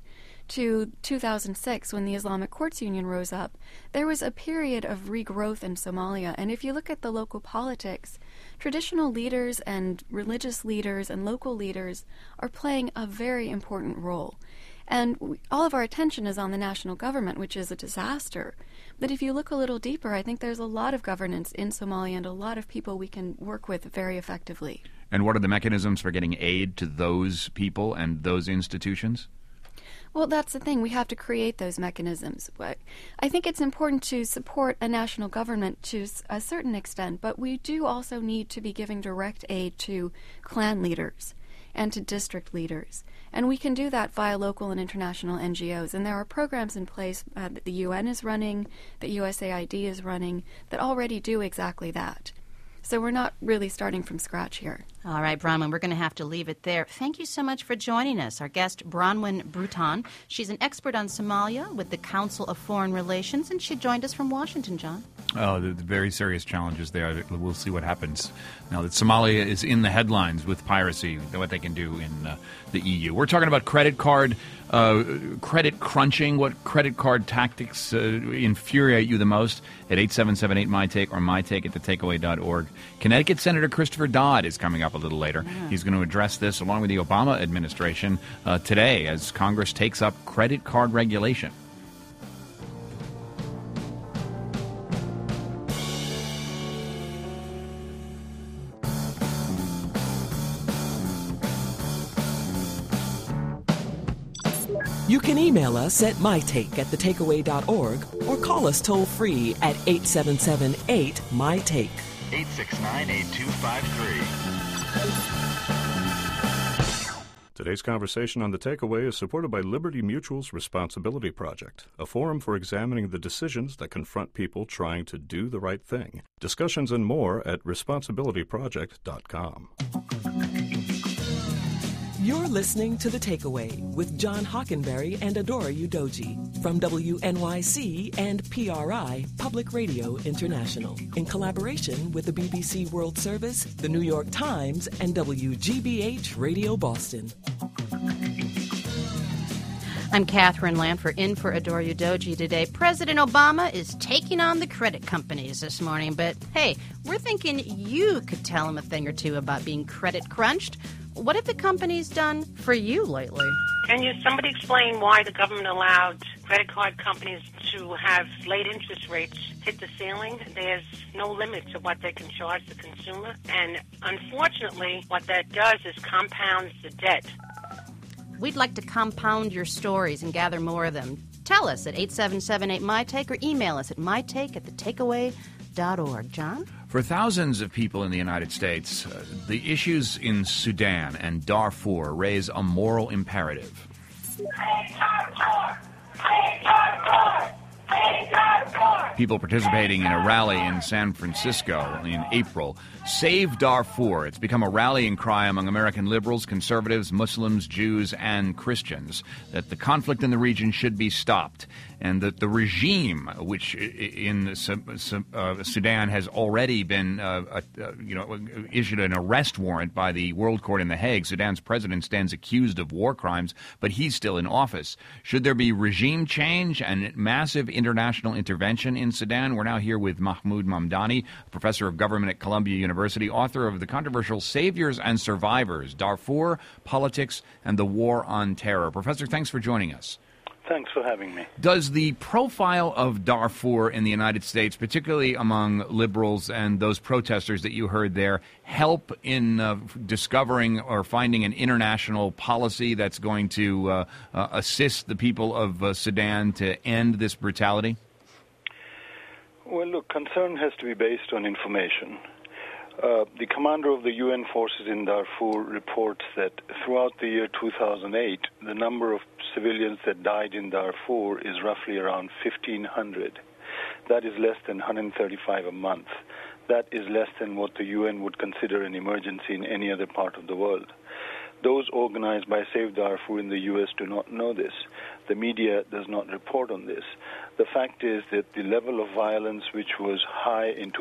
to 2006 when the Islamic Courts Union rose up, there was a period of regrowth in Somalia. And if you look at the local politics, traditional leaders and religious leaders and local leaders are playing a very important role. And all of our attention is on the national government, which is a disaster. But if you look a little deeper, I think there's a lot of governance in Somalia and a lot of people we can work with very effectively. And what are the mechanisms for getting aid to those people and those institutions? Well, that's the thing. We have to create those mechanisms. I think it's important to support a national government to a certain extent, but we do also need to be giving direct aid to clan leaders and to district leaders. And we can do that via local and international NGOs. And there are programs in place that the UN is running, that USAID is running, that already do exactly that. So we're not really starting from scratch here. All right, Bronwyn, we're going to have to leave it there. Thank you so much for joining us. Our guest, Bronwyn Bruton. She's an expert on Somalia with the Council of Foreign Relations, and she joined us from Washington, John. Oh, the very serious challenges there. We'll see what happens now that Somalia is in the headlines with piracy, what they can do in the EU. We're talking about credit crunching. What credit card tactics infuriate you the most at 877-8MyTake or MyTake at thetakeaway.org. Connecticut Senator Christopher Dodd is coming up a little later. Yeah. He's going to address this along with the Obama administration today as Congress takes up credit card regulation. You can email us at mytake@thetakeaway.org or call us toll-free at 877-8-MyTake. 869-8253. Today's conversation on The Takeaway is supported by Liberty Mutual's Responsibility Project, a forum for examining the decisions that confront people trying to do the right thing. Discussions and more at responsibilityproject.com. You're listening to The Takeaway with John Hockenberry and Adora Udoji from WNYC and PRI Public Radio International in collaboration with the BBC World Service, the New York Times, and WGBH Radio Boston. I'm Catherine Lanford, in for Adora Udoji today. President Obama is taking on the credit companies this morning, but hey, we're thinking you could tell him a thing or two about being credit crunched. what have the companies done for you lately? Can somebody explain why the government allowed credit card companies to have late interest rates hit the ceiling? There's no limit to what they can charge the consumer. And unfortunately, what that does is compounds the debt. We'd like to compound your stories and gather more of them. Tell us at 877-8MyTake or email us at mytake@thetakeaway.org. John? For thousands of people in the United States, the issues in Sudan and Darfur raise a moral imperative. People participating in a rally in San Francisco in April. Save Darfur. It's become a rallying cry among American liberals, conservatives, Muslims, Jews, and Christians that the conflict in the region should be stopped, and that the regime, which in Sudan has already been issued an arrest warrant by the World Court in The Hague. Sudan's president stands accused of war crimes, but he's still in office. Should there be regime change and massive international intervention in Sudan? We're now here with Mahmoud Mamdani, professor of government at Columbia University, author of the controversial Saviors and Survivors, Darfur, Politics, and the War on Terror. Professor, thanks for joining us. Thanks for having me. Does the profile of Darfur in the United States, particularly among liberals and those protesters that you heard there, help in discovering or finding an international policy that's going to assist the people of Sudan to end this brutality? Well, look, concern has to be based on information. The commander of the UN forces in Darfur reports that throughout the year 2008, the number of civilians that died in Darfur is roughly around 1,500. That is less than 135 a month. That is less than what the UN would consider an emergency in any other part of the world. Those organized by Save Darfur in the U.S. do not know this. The media does not report on this. The fact is that the level of violence, which was high in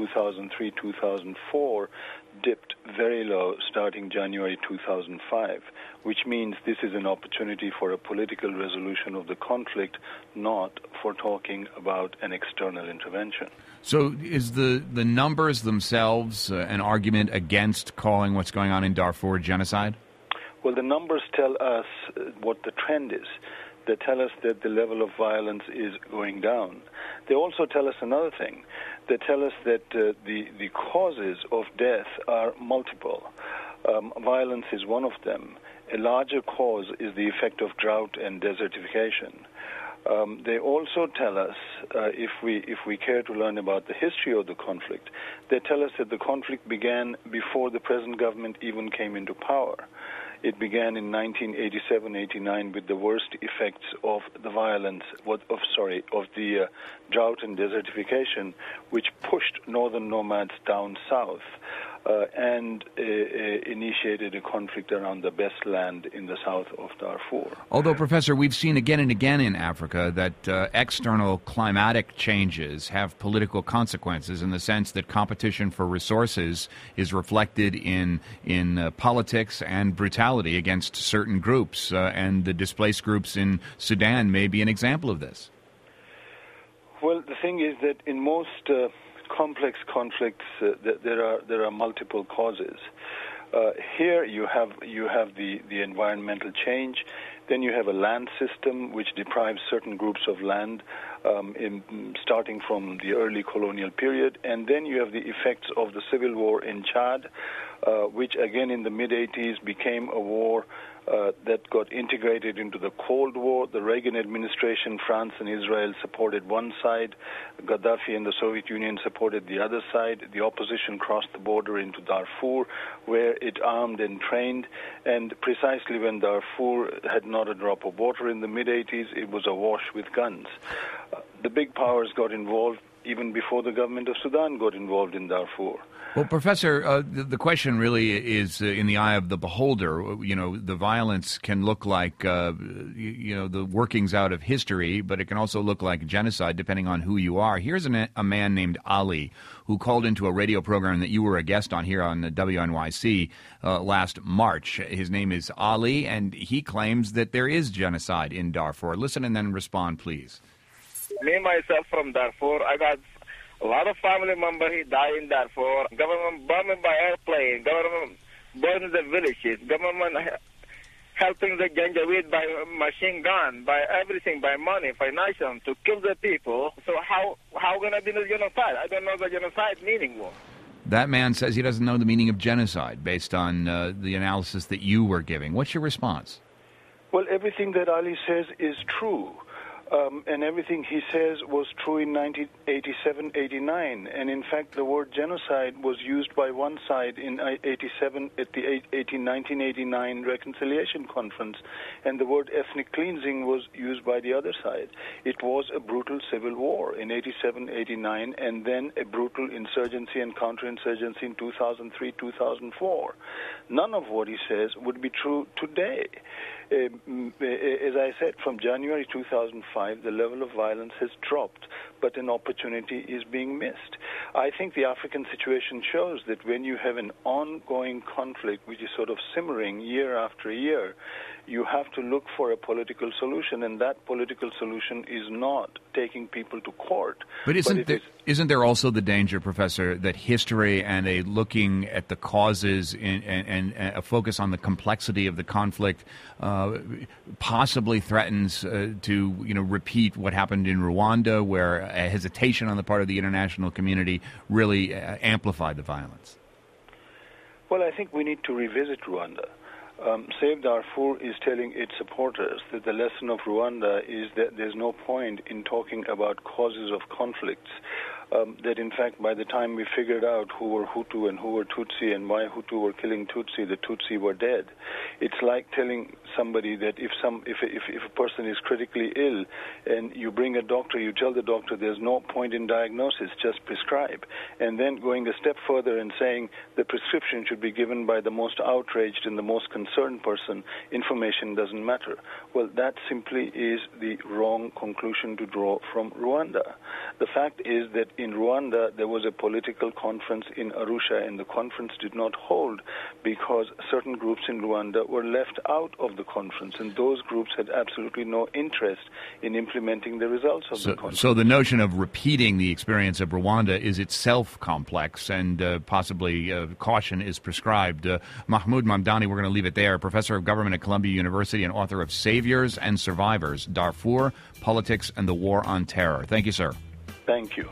2003-2004, dipped very low starting January 2005, which means this is an opportunity for a political resolution of the conflict, not for talking about an external intervention. So is the numbers themselves an argument against calling what's going on in Darfur genocide? Well, the numbers tell us what the trend is. They tell us that the level of violence is going down. They also tell us another thing. They tell us that the causes of death are multiple. Violence is one of them. A larger cause is the effect of drought and desertification. They also tell us, if we care to learn about the history of the conflict, they tell us that the conflict began before the present government even came into power. It began in 1987-89 with the worst effects of the violence, of the drought and desertification, which pushed northern nomads down south and initiated a conflict around the best land in the south of Darfur. Although, Professor, we've seen again and again in Africa that external climatic changes have political consequences in the sense that competition for resources is reflected in politics and brutality against certain groups, and the displaced groups in Sudan may be an example of this. Well, the thing is that in most complex conflicts, there are multiple causes. Here you have the environmental change. Then you have a land system which deprives certain groups of land, starting from the early colonial period. And then you have the effects of the civil war in Chad, which again in the mid-'80s became a war that got integrated into the Cold War. The Reagan administration, France and Israel supported one side. Gaddafi and the Soviet Union supported the other side. The opposition crossed the border into Darfur, where it armed and trained. And precisely when Darfur had not a drop of water in the mid-'80s, it was awash with guns. The big powers got involved even before the government of Sudan got involved in Darfur. Well, Professor, the question really is in the eye of the beholder. You know, the violence can look like, the workings out of history, but it can also look like genocide depending on who you are. Here's a man named Ali who called into a radio program that you were a guest on here on the WNYC last March. His name is Ali, and he claims that there is genocide in Darfur. Listen and then respond, please. Me, myself, from Darfur, I got a lot of family members who died in Darfur. Government bombing by airplane. Government burning the villages, government helping the Janjaweed by machine gun, by everything, by money, financial, to kill the people. So how gonna be the genocide? I don't know the genocide meaning. That man says he doesn't know the meaning of genocide based on the analysis that you were giving. What's your response? Well, everything that Ali says is true. And everything he says was true in 1987-89. And in fact, the word genocide was used by one side in 87 at the 1989 Reconciliation Conference, and the word ethnic cleansing was used by the other side. It was a brutal civil war in 87-89, and then a brutal insurgency and counterinsurgency in 2003-2004. None of what he says would be true today. As I said, from January 2005, the level of violence has dropped, but an opportunity is being missed. I think the African situation shows that when you have an ongoing conflict which is sort of simmering year after year, you have to look for a political solution, and that political solution is not taking people to court. But isn't there also the danger, Professor, that history and a looking at the causes and a focus on the complexity of the conflict possibly threatens to repeat what happened in Rwanda, where a hesitation on the part of the international community really amplified the violence? Well, I think we need to revisit Rwanda. Save Darfur is telling its supporters that the lesson of Rwanda is that there's no point in talking about causes of conflicts. That in fact, by the time we figured out who were Hutu and who were Tutsi and why Hutu were killing Tutsi, the Tutsi were dead. It's like telling somebody that if a person is critically ill and you bring a doctor, you tell the doctor there's no point in diagnosis, just prescribe. And then going a step further and saying the prescription should be given by the most outraged and the most concerned person, information doesn't matter. Well, that simply is the wrong conclusion to draw from Rwanda. The fact is that in Rwanda, there was a political conference in Arusha, and the conference did not hold because certain groups in Rwanda were left out of the conference, and those groups had absolutely no interest in implementing the results of the conference. So the notion of repeating the experience of Rwanda is itself complex, and possibly caution is prescribed. Mahmoud Mamdani, we're going to leave it there. Professor of Government at Columbia University and author of Saviors and Survivors, Darfur, Politics, and the War on Terror. Thank you, sir. Thank you.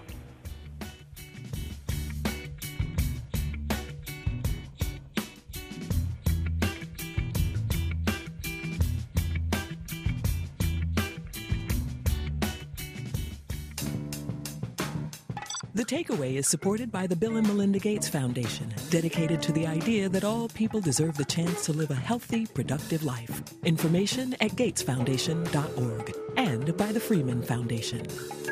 The Takeaway is supported by the Bill and Melinda Gates Foundation, dedicated to the idea that all people deserve the chance to live a healthy, productive life. Information at gatesfoundation.org and by the Freeman Foundation.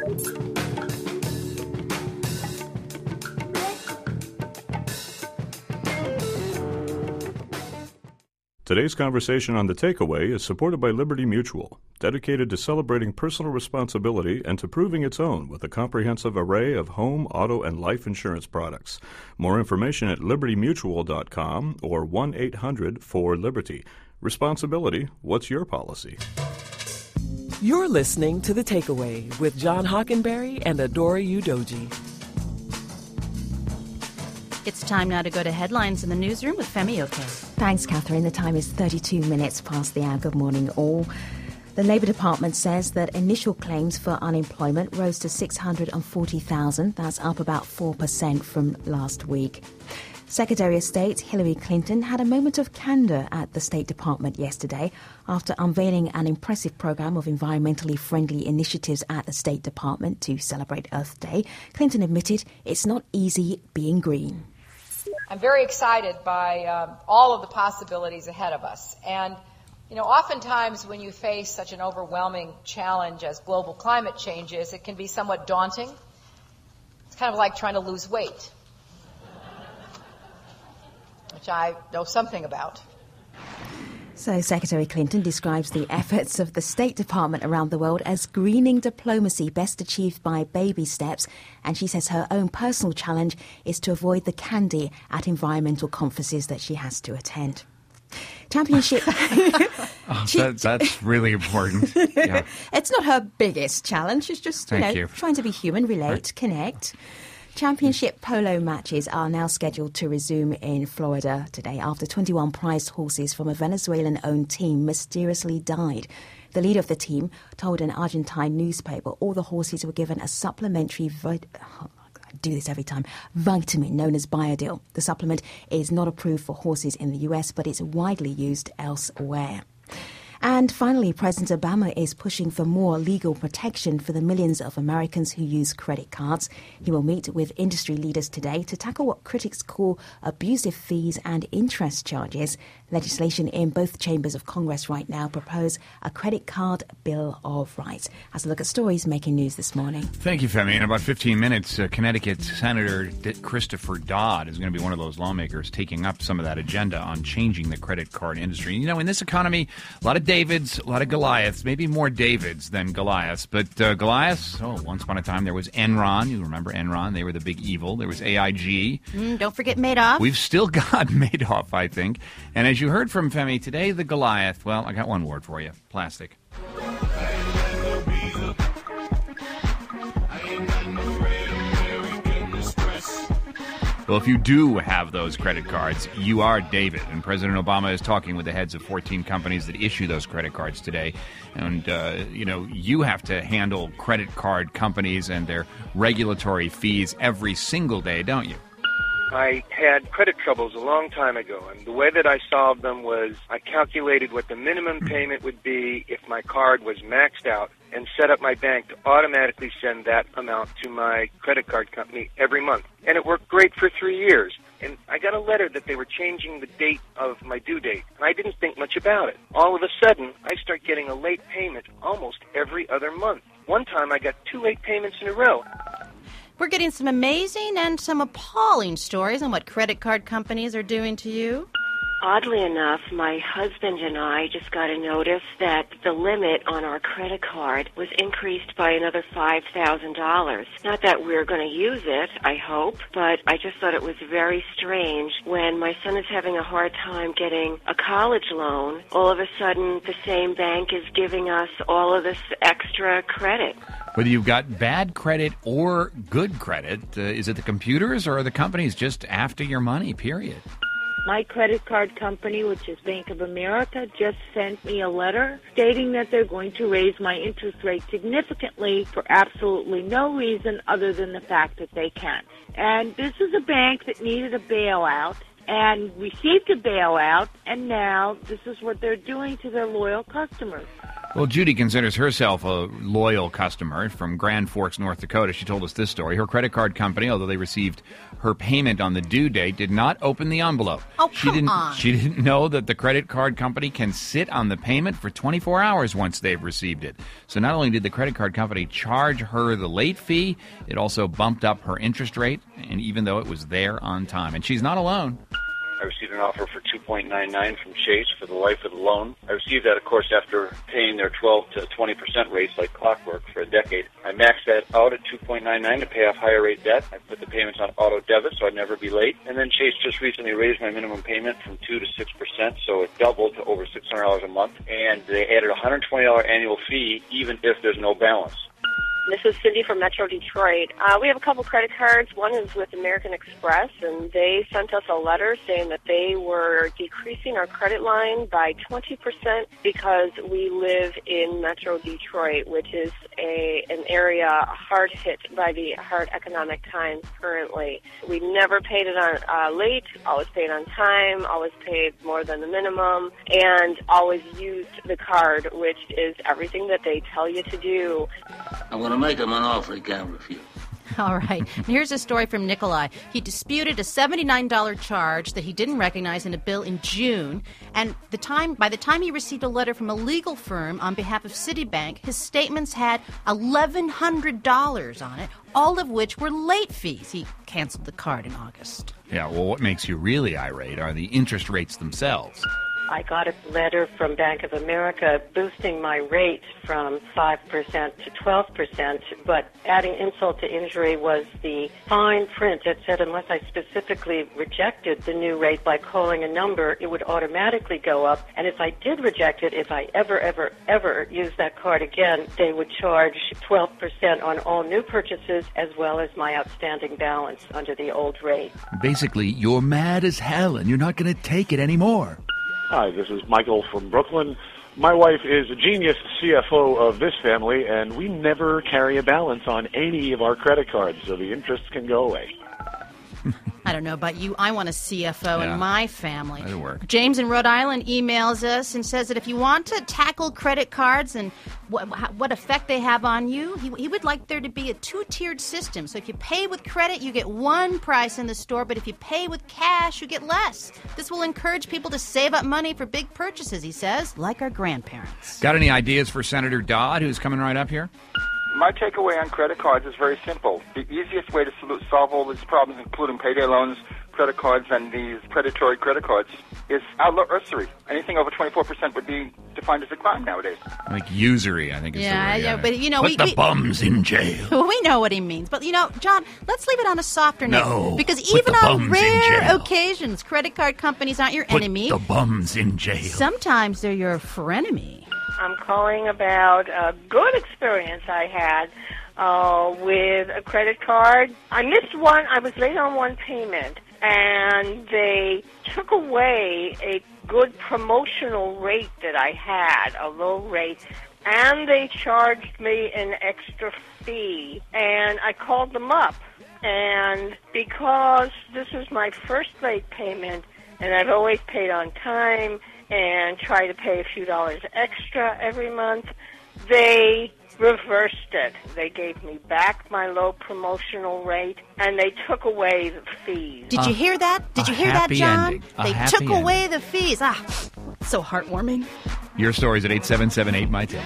Today's conversation on The Takeaway is supported by Liberty Mutual, dedicated to celebrating personal responsibility and to proving its own with a comprehensive array of home, auto, and life insurance products. More information at libertymutual.com or 1-800-4LIBERTY. Responsibility, what's your policy? You're listening to The Takeaway with John Hockenberry and Adora Udoji. It's time now to go to headlines in the newsroom with Femi Oke. Thanks, Catherine. The time is 32 minutes past the hour. Good morning, all. The Labour Department says that initial claims for unemployment rose to 640,000. That's up about 4% from last week. Secretary of State Hillary Clinton had a moment of candour at the State Department yesterday after unveiling an impressive programme of environmentally friendly initiatives at the State Department to celebrate Earth Day. Clinton admitted it's not easy being green. I'm very excited by all of the possibilities ahead of us. And, oftentimes when you face such an overwhelming challenge as global climate change is, it can be somewhat daunting. It's kind of like trying to lose weight, which I know something about. So Secretary Clinton describes the efforts of the State Department around the world as greening diplomacy best achieved by baby steps, and she says her own personal challenge is to avoid the candy at environmental conferences that she has to attend. Championship. That's really important. Yeah. It's not her biggest challenge. She's just, trying to be human, relate, connect. Championship polo matches are now scheduled to resume in Florida today after 21 prized horses from a Venezuelan-owned team mysteriously died. The leader of the team told an Argentine newspaper all the horses were given a supplementary vitamin known as Biodil. The supplement is not approved for horses in the US, but it's widely used elsewhere. And finally, President Obama is pushing for more legal protection for the millions of Americans who use credit cards. He will meet with industry leaders today to tackle what critics call abusive fees and interest charges. Legislation in both chambers of Congress right now propose a credit card bill of rights. As a look at stories making news this morning. Thank you, Femi. In about 15 minutes, Connecticut Senator Christopher Dodd is going to be one of those lawmakers taking up some of that agenda on changing the credit card industry. You know, in this economy, a lot of Davids, a lot of Goliaths, maybe more Davids than Goliaths. But Goliaths, once upon a time there was Enron. You remember Enron? They were the big evil. There was AIG. Don't forget Madoff. We've still got Madoff, I think. And as you heard from Femi today, the Goliath, well, I got one word for you: plastic. Well, if you do have those credit cards, you are David. And President Obama is talking with the heads of 14 companies that issue those credit cards today. And, you have to handle credit card companies and their regulatory fees every single day, don't you? I had credit troubles a long time ago, and the way that I solved them was I calculated what the minimum payment would be if my card was maxed out and set up my bank to automatically send that amount to my credit card company every month. And it worked great for 3 years. And I got a letter that they were changing the date of my due date, and I didn't think much about it. All of a sudden, I start getting a late payment almost every other month. One time I got 2 late payments in a row. We're getting some amazing and some appalling stories on what credit card companies are doing to you. Oddly enough, my husband and I just got a notice that the limit on our credit card was increased by another $5,000. Not that we're going to use it, I hope, but I just thought it was very strange when my son is having a hard time getting a college loan. All of a sudden, the same bank is giving us all of this extra credit. Whether you've got bad credit or good credit, is it the computers or are the companies just after your money, period? My credit card company, which is Bank of America, just sent me a letter stating that they're going to raise my interest rate significantly for absolutely no reason other than the fact that they can. And this is a bank that needed a bailout and received a bailout, and now this is what they're doing to their loyal customers. Well, Judy considers herself a loyal customer from Grand Forks, North Dakota. She told us this story. Her credit card company, although they received her payment on the due date, did not open the envelope. Oh, come on. She didn't know that the credit card company can sit on the payment for 24 hours once they've received it. So not only did the credit card company charge her the late fee, it also bumped up her interest rate, and even though it was there on time. And she's not alone. I received an offer for 2.99 from Chase for the life of the loan. I received that, of course, after paying their 12 to 20% rates like clockwork for a decade. I maxed that out at 2.99 to pay off higher rate debt. I put the payments on auto debit so I'd never be late. And then Chase just recently raised my minimum payment from 2 to 6%, so it doubled to over $600 a month. And they added a $120 annual fee even if there's no balance. This is Cindy from Metro Detroit. We have a couple credit cards. One is with American Express, and they sent us a letter saying that they were decreasing our credit line by 20% because we live in Metro Detroit, which is an area hard hit by the hard economic times currently. We never paid it on late, always paid on time, always paid more than the minimum, and always used the card, which is everything that they tell you to do. I'm going to make him an offer he can't refuse. All right. And here's a story from Nikolai. He disputed a $79 charge that he didn't recognize in a bill in June. And by the time he received a letter from a legal firm on behalf of Citibank, his statements had $1,100 on it, all of which were late fees. He canceled the card in August. Yeah, well, what makes you really irate are the interest rates themselves. I got a letter from Bank of America boosting my rate from 5% to 12%, but adding insult to injury was the fine print that said unless I specifically rejected the new rate by calling a number, it would automatically go up. And if I did reject it, if I ever use that card again, they would charge 12% on all new purchases as well as my outstanding balance under the old rate. Basically, you're mad as hell and you're not going to take it anymore. Hi, this is Michael from Brooklyn. My wife is a genius CFO of this family, and we never carry a balance on any of our credit cards, so the interest can go away. I don't know about you. I want a CFO in my family. That'll work. James in Rhode Island emails us and says that if you want to tackle credit cards and what effect they have on you, he would like there to be a two-tiered system. So if you pay with credit, you get one price in the store, but if you pay with cash, you get less. This will encourage people to save up money for big purchases, he says, like our grandparents. Got any ideas for Senator Dodd, who's coming right up here? My takeaway on credit cards is very simple. The easiest way to solve all these problems, including payday loans, credit cards, and these predatory credit cards, is outlaw usury. Anything over 24% would be defined as a crime nowadays. Like usury, I think is the word. Yeah, but Put the bums in jail. We know what he means. But, John, let's leave it on a softer note. No, because put even the on bums in rare jail. occasions, credit card companies aren't your Put enemy. the bums in jail. Sometimes they're your frenemy. I'm calling about a good experience I had with a credit card. I missed one. I was late on one payment, and they took away a good promotional rate that I had, a low rate, and they charged me an extra fee. And I called them up, and because this was my first late payment, and I've always paid on time and try to pay a few dollars extra every month, they reversed it. They gave me back my low promotional rate, and they took away the fees. Did you hear that? Did you hear that, John? They took away the fees. So heartwarming. Your stories at 877-8-MY-TALE.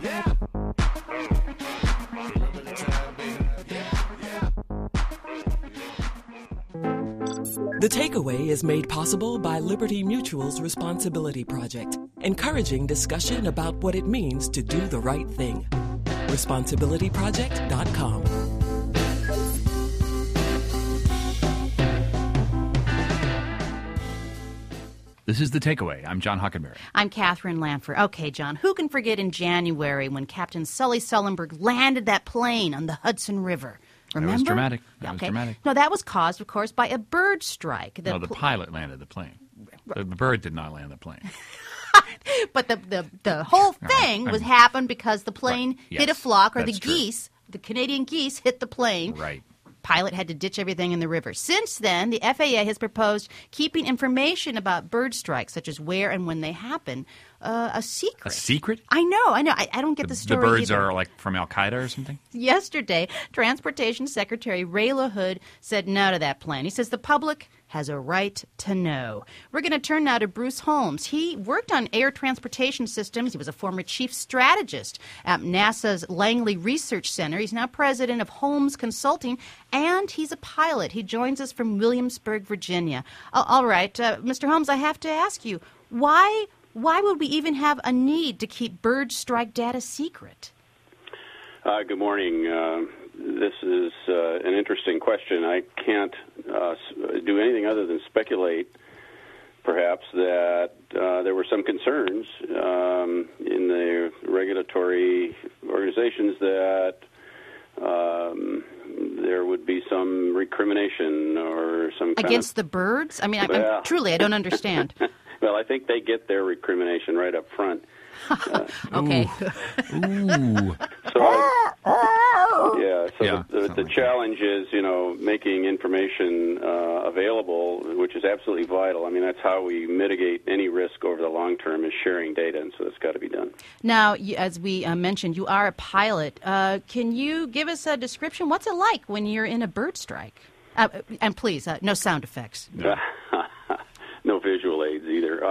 The Takeaway is made possible by Liberty Mutual's Responsibility Project, encouraging discussion about what it means to do the right thing. ResponsibilityProject.com. This is The Takeaway. I'm John Hockenberry. I'm Catherine Lanford. Okay, John, who can forget in January when Captain Sully Sullenberg landed that plane on the Hudson River? Remember? That was dramatic. That was dramatic. No, that was caused, of course, by a bird strike. The pilot landed the plane. The bird did not land the plane. But the whole thing happened because the plane hit a flock, or the geese, the Canadian geese hit the plane. Right. Pilot had to ditch everything in the river. Since then, the FAA has proposed keeping information about bird strikes, such as where and when they happen, a secret. A secret? I know. I don't get the story The birds either. are like from Al-Qaeda or something? Yesterday, Transportation Secretary Ray LaHood said no to that plan. He says the public has a right to know. We're going to turn now to Bruce Holmes. He worked on air transportation systems. He was a former chief strategist at NASA's Langley Research Center. He's now president of Holmes Consulting, and he's a pilot. He joins us from Williamsburg, Virginia. All right, Mr. Holmes, I have to ask you, why would we even have a need to keep bird strike data secret? Good morning. This is an interesting question. I can't do anything other than speculate, perhaps, that there were some concerns in the regulatory organizations that there would be some recrimination or some kind against the birds? I mean, truly, I don't understand. Well, I think they get their recrimination right up front. Okay. Ooh. The challenge is, making information available, which is absolutely vital. I mean, that's how we mitigate any risk over the long term, is sharing data, and so it's got to be done. Now, as we mentioned, you are a pilot. Can you give us a description? What's it like when you're in a bird strike? And please, no sound effects. No visual aids either.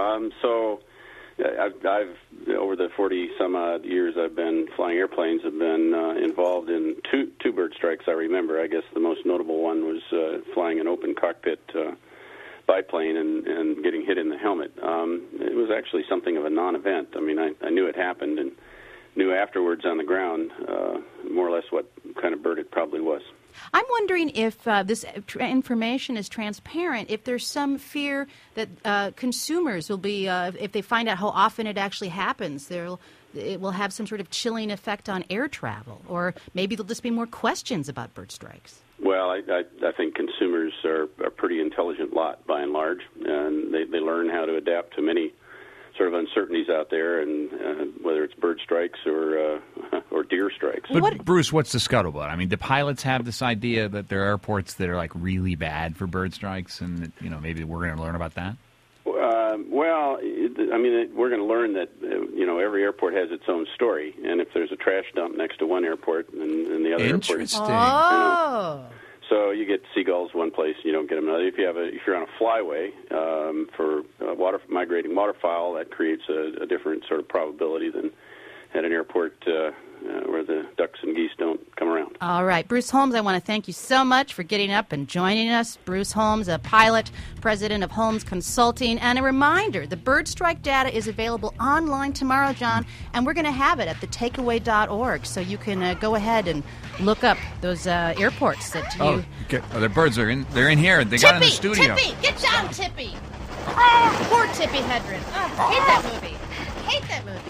I've over the 40-some-odd years I've been flying airplanes, have been involved in two bird strikes I remember. I guess the most notable one was flying an open cockpit biplane and getting hit in the helmet. It was actually something of a non-event. I mean, I knew it happened and knew afterwards on the ground more or less what kind of bird it probably was. I'm wondering if this information is transparent, if there's some fear that consumers will be, if they find out how often it actually happens, it will have some sort of chilling effect on air travel, or maybe there'll just be more questions about bird strikes. Well, I think consumers are a pretty intelligent lot by and large, and they learn how to adapt to many sort of uncertainties out there, and whether it's bird strikes or deer strikes. But Bruce, what's the scuttlebutt? I mean, do pilots have this idea that there are airports that are like really bad for bird strikes, and maybe we're going to learn about that? Well, I mean, we're going to learn that every airport has its own story, and if there's a trash dump next to one airport and the other airport, oh. So you get seagulls one place, you don't get them another. If you're on a flyway for migrating waterfowl, that creates a different sort of probability than at an airport where the ducks and geese don't come around. All right. Bruce Holmes, I want to thank you so much for getting up and joining us. Bruce Holmes, a pilot, president of Holmes Consulting. And a reminder, the bird strike data is available online tomorrow, John, and we're going to have it at thetakeaway.org, so you can go ahead and look up those airports that you... Oh, the birds are in. They're in here. They got in the studio. Tippy! Get down, Tippy! Oh, poor Tippy Hedren. Oh, hate that movie. Hate that movie.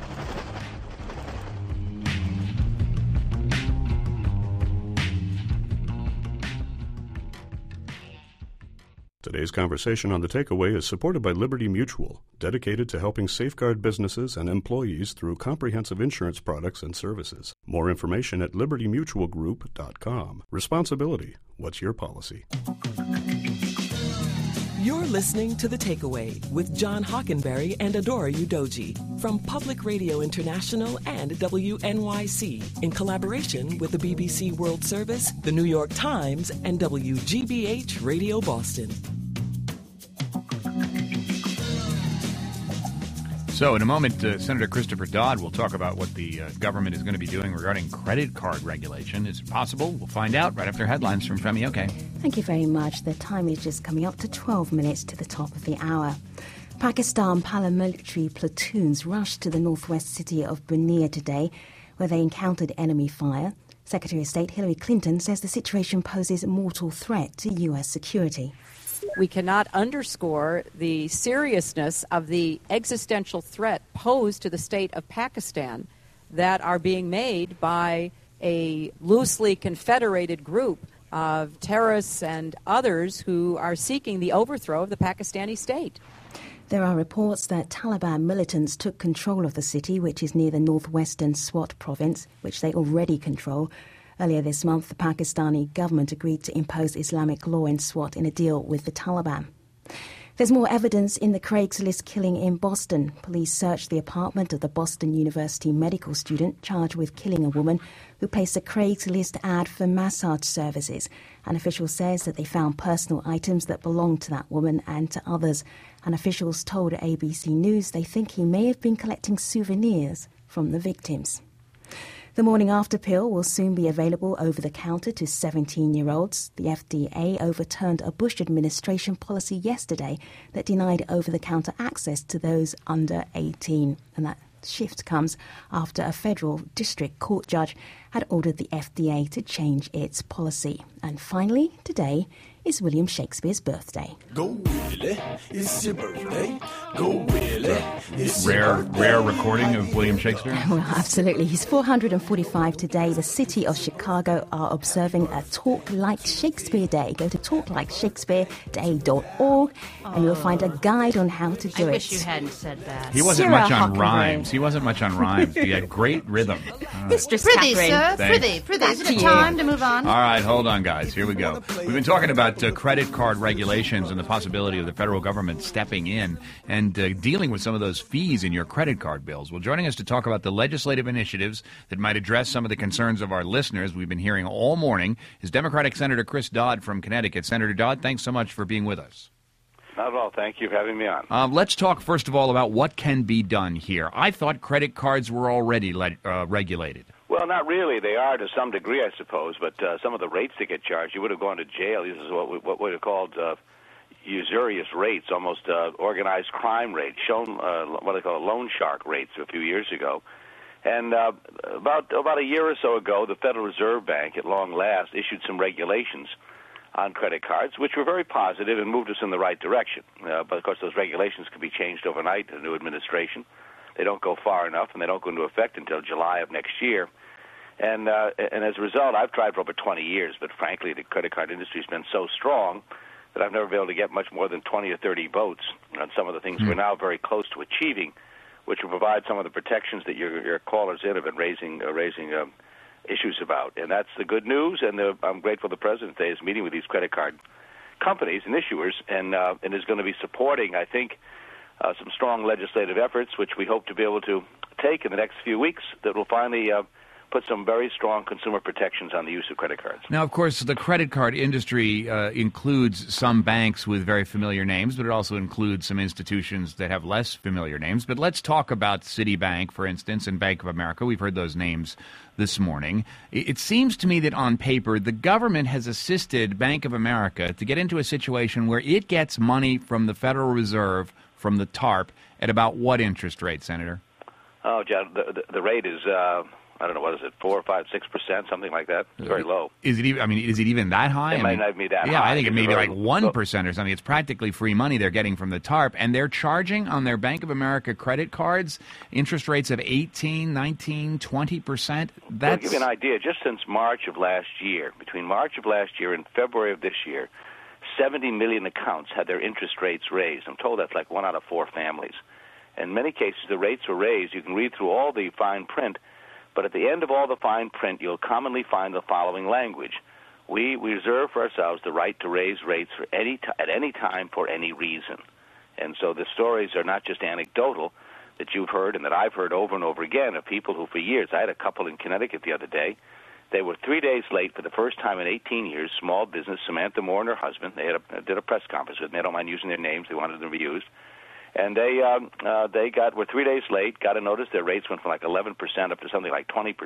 Today's conversation on The Takeaway is supported by Liberty Mutual, dedicated to helping safeguard businesses and employees through comprehensive insurance products and services. More information at libertymutualgroup.com. Responsibility. What's your policy? You're listening to The Takeaway with John Hockenberry and Adora Udoji from Public Radio International and WNYC in collaboration with the BBC World Service, the New York Times, and WGBH Radio Boston. So in a moment, Senator Christopher Dodd will talk about what the government is going to be doing regarding credit card regulation. Is it possible? We'll find out right after headlines from Femi Oke. Thank you very much. The time is just coming up to 12 minutes to the top of the hour. Pakistan paramilitary platoons rushed to the northwest city of Bunia today, where they encountered enemy fire. Secretary of State Hillary Clinton says the situation poses a mortal threat to U.S. security. We cannot underscore the seriousness of the existential threat posed to the state of Pakistan that are being made by a loosely confederated group of terrorists and others who are seeking the overthrow of the Pakistani state. There are reports that Taliban militants took control of the city, which is near the northwestern Swat province, which they already control. Earlier this month, the Pakistani government agreed to impose Islamic law in Swat in a deal with the Taliban. There's more evidence in the Craigslist killing in Boston. Police searched the apartment of the Boston University medical student charged with killing a woman who placed a Craigslist ad for massage services. An official says that they found personal items that belonged to that woman and to others. And officials told ABC News they think he may have been collecting souvenirs from the victims. The morning after pill will soon be available over the counter to 17-year-olds. The FDA overturned a Bush administration policy yesterday that denied over-the-counter access to those under 18. And that shift comes after a federal district court judge had ordered the FDA to change its policy. And finally, today is William Shakespeare's birthday. Go Willie, it's your birthday. Go Willie, it's your birthday. Rare recording of William Shakespeare? Well, absolutely. He's 445 today. The city of Chicago are observing a Talk Like Shakespeare Day. Go to talklikeShakespeareDay.org and you'll find a guide on how to do it. I wish you hadn't said that. He wasn't much on rhymes. He had great rhythm. Mistress Prithee, Catherine. sir. Prithee. Is it time to move on? All right, hold on, guys. Here we go. We've been talking about credit card regulations and the possibility of the federal government stepping in and dealing with some of those fees in your credit card bills. Well, joining us to talk about the legislative initiatives that might address some of the concerns of our listeners we've been hearing all morning is Democratic Senator Chris Dodd from Connecticut. Senator Dodd, thanks so much for being with us. Not at all. Thank you for having me on. Let's talk, first of all, about what can be done here. I thought credit cards were already regulated. Well, not really. They are to some degree, I suppose, but some of the rates that get charged, you would have gone to jail. This is what would have called usurious rates, almost organized crime rates, shown what they call loan shark rates a few years ago. And about a year or so ago, the Federal Reserve Bank, at long last, issued some regulations on credit cards, which were very positive and moved us in the right direction. But, of course, those regulations can be changed overnight in a new administration. They don't go far enough, and they don't go into effect until July of next year. And as a result, I've tried for over 20 years, but frankly, the credit card industry has been so strong that I've never been able to get much more than 20 or 30 votes on some of the things we're now very close to achieving, which will provide some of the protections that your callers in have been raising issues about. And that's the good news, and I'm grateful the President today is meeting with these credit card companies and issuers and is going to be supporting, I think, some strong legislative efforts, which we hope to be able to take in the next few weeks that will finally put some very strong consumer protections on the use of credit cards. Now, of course, the credit card industry includes some banks with very familiar names, but it also includes some institutions that have less familiar names. But let's talk about Citibank, for instance, and Bank of America. We've heard those names this morning. It seems to me that on paper, the government has assisted Bank of America to get into a situation where it gets money from the Federal Reserve, from the TARP, at about what interest rate, Senator? Oh, John, the rate is... I don't know, what is it, 4, 5, 6%, something like that? It's very low. Is it even? I mean, is it even that high? It might not be that high. Yeah, I think it may be like 1% or something. It's practically free money they're getting from the TARP, and they're charging on their Bank of America credit cards interest rates of 18, 19, 20%. I'll give you an idea. Just since March of last year, between March of last year and February of this year, 70 million accounts had their interest rates raised. I'm told that's like 1 out of 4 families. In many cases, the rates were raised. You can read through all the fine print. But at the end of all the fine print, you'll commonly find the following language. We reserve for ourselves the right to raise rates at any time for any reason. And so the stories are not just anecdotal that you've heard and that I've heard over and over again of people who for years, I had a couple in Connecticut the other day, they were 3 days late for the first time in 18 years, small business, Samantha Moore and her husband. They did a press conference with me. I don't mind using their names. They wanted them to be used. And they were 3 days late, got a notice. Their rates went from like 11% up to something like 20%.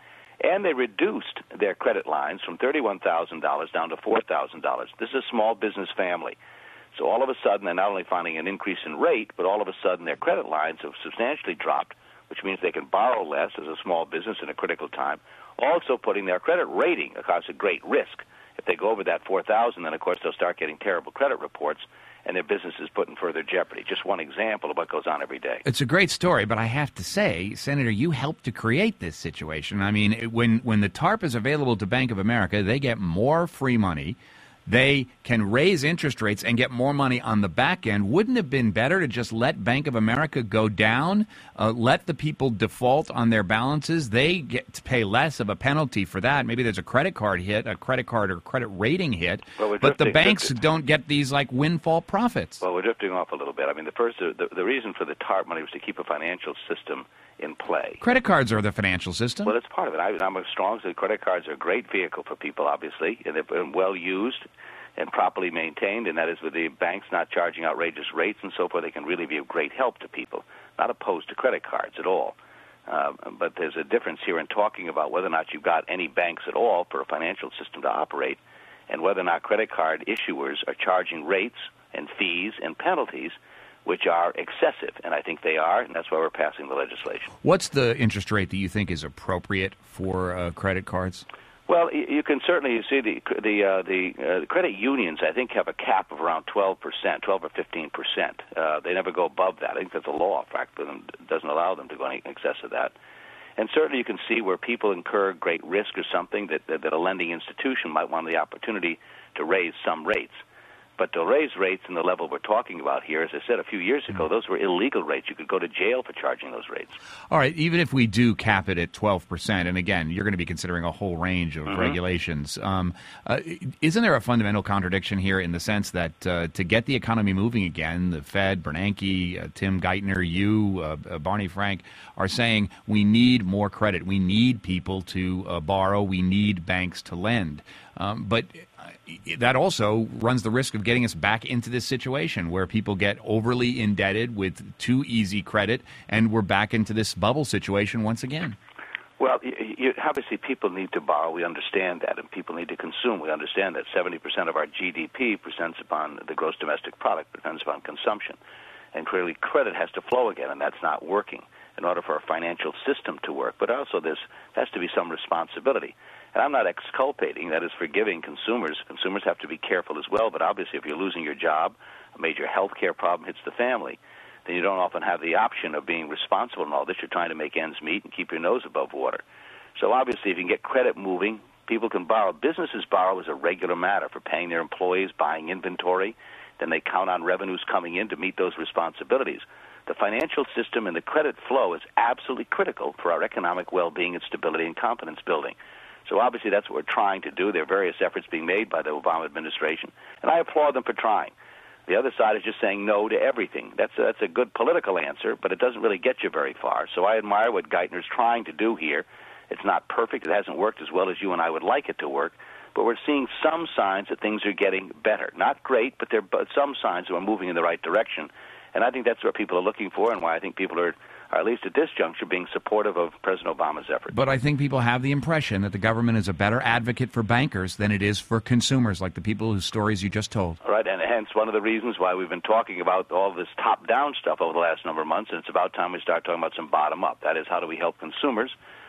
And they reduced their credit lines from $31,000 down to $4,000. This is a small business family. So all of a sudden, they're not only finding an increase in rate, but all of a sudden their credit lines have substantially dropped, which means they can borrow less as a small business in a critical time, also putting their credit rating across a great risk. If they go over that $4,000, then, of course, they'll start getting terrible credit reports, and their business is put in further jeopardy. Just one example of what goes on every day. It's a great story, but I have to say, Senator, you helped to create this situation. I mean, when the TARP is available to Bank of America, they get more free money. They can raise interest rates and get more money on the back end. Wouldn't it have been better to just let Bank of America go down, let the people default on their balances? They get to pay less of a penalty for that. Maybe there's a credit card hit, a credit card or credit rating hit, but the banks don't get these like windfall profits. Well, we're drifting off a little bit. I mean, the reason for the TARP money was to keep a financial system in play. Credit cards are the financial system. Well, that's part of it. I'm as strong as credit cards are a great vehicle for people, obviously, and they've been well used and properly maintained, and that is with the banks not charging outrageous rates and so forth, they can really be of great help to people, not opposed to credit cards at all. But there's a difference here in talking about whether or not you've got any banks at all for a financial system to operate, and whether or not credit card issuers are charging rates and fees and penalties which are excessive, and I think they are, and that's why we're passing the legislation. What's the interest rate that you think is appropriate for credit cards? Well, you can certainly see the credit unions, I think, have a cap of around 12%, 12 or 15%. They never go above that. I think that's a law, in fact, but it doesn't allow them to go any excess of that. And certainly you can see where people incur great risk or something that a lending institution might want the opportunity to raise some rates. But to raise rates in the level we're talking about here, as I said a few years ago, those were illegal rates. You could go to jail for charging those rates. All right, even if we do cap it at 12%, and again, you're going to be considering a whole range of regulations, isn't there a fundamental contradiction here in the sense that to get the economy moving again, the Fed, Bernanke, Tim Geithner, you, Barney Frank, are saying we need more credit. We need people to borrow. We need banks to lend. But that also runs the risk of getting us back into this situation where people get overly indebted with too easy credit, and we're back into this bubble situation once again. Well, obviously people need to borrow. We understand that. And people need to consume. We understand that 70% of our GDP depends upon the gross domestic product, depends upon consumption. And clearly credit has to flow again, and that's not working in order for our financial system to work. But also there has to be some responsibility. And I'm not exculpating, that is forgiving consumers. Consumers have to be careful as well. But obviously if you're losing your job, a major health care problem hits the family, then you don't often have the option of being responsible in all this. You're trying to make ends meet and keep your nose above water. So obviously if you can get credit moving, people can borrow. Businesses borrow as a regular matter for paying their employees, buying inventory. Then they count on revenues coming in to meet those responsibilities. The financial system and the credit flow is absolutely critical for our economic well-being and stability and confidence building. So obviously that's what we're trying to do. There are various efforts being made by the Obama administration, and I applaud them for trying. The other side is just saying no to everything. That's a good political answer, but it doesn't really get you very far. So I admire what Geithner's trying to do here. It's not perfect. It hasn't worked as well as you and I would like it to work, but we're seeing some signs that things are getting better. Not great, but there are some signs that we're moving in the right direction. And I think that's what people are looking for, and why I think people are at least at this juncture, being supportive of President Obama's efforts. But I think people have the impression that the government is a better advocate for bankers than it is for consumers, like the people whose stories you just told. All right, and hence one of the reasons why we've been talking about all this top-down stuff over the last number of months, and it's about time we start talking about some bottom-up. That is, how do we help consumers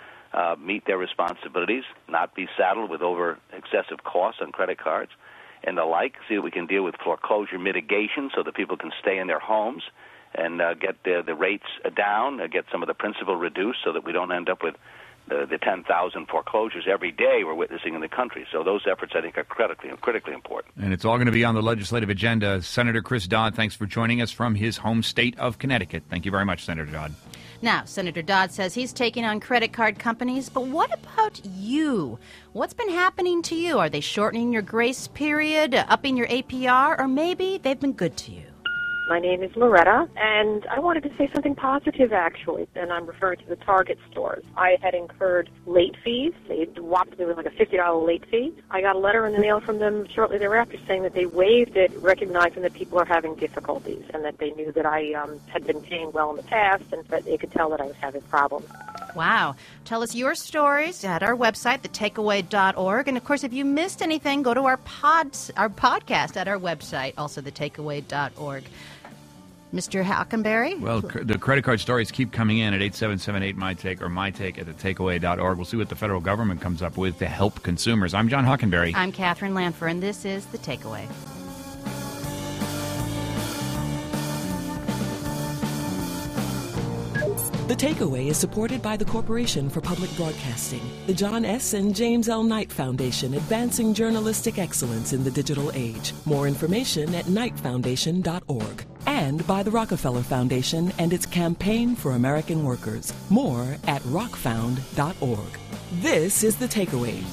meet their responsibilities, not be saddled with over-excessive costs on credit cards and the like, see that we can deal with foreclosure mitigation so that people can stay in their homes and get the rates down, get some of the principal reduced so that we don't end up with the 10,000 foreclosures every day we're witnessing in the country. So those efforts, I think, are critically important. And it's all going to be on the legislative agenda. Senator Chris Dodd, thanks for joining us from his home state of Connecticut. Thank you very much, Senator Dodd. Now, Senator Dodd says he's taking on credit card companies, but what about you? What's been happening to you? Are they shortening your grace period, upping your APR, or maybe they've been good to you? My name is Loretta, and I wanted to say something positive, actually, and I'm referring to the Target stores. I had incurred late fees. There was like a $50 late fee. I got a letter in the mail from them shortly thereafter saying that they waived it, recognizing that people are having difficulties, and that they knew that I had been paying well in the past, and that they could tell that I was having problems. Wow. Tell us your stories at our website, thetakeaway.org. And, of course, if you missed anything, go to our podcast at our website, also thetakeaway.org. Mr. Hockenberry? Well, the credit card stories keep coming in at 877-8MyTake or MyTake at thetakeaway.org. We'll see what the federal government comes up with to help consumers. I'm John Hockenberry. I'm Catherine Lanfer, and this is The Takeaway. The Takeaway is supported by the Corporation for Public Broadcasting, the John S. and James L. Knight Foundation, advancing journalistic excellence in the digital age. More information at knightfoundation.org. And by the Rockefeller Foundation and its Campaign for American Workers. More at rockfound.org. This is The Takeaway.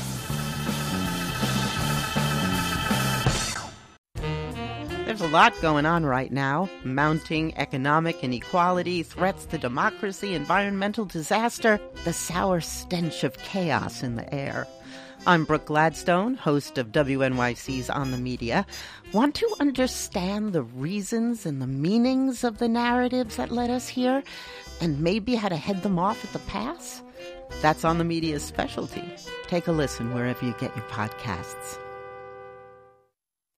There's a lot going on right now. Mounting economic inequality, threats to democracy, environmental disaster, the sour stench of chaos in the air. I'm Brooke Gladstone, host of WNYC's On the Media. Want to understand the reasons and the meanings of the narratives that led us here, and maybe how to head them off at the pass? That's On the Media's specialty. Take a listen wherever you get your podcasts.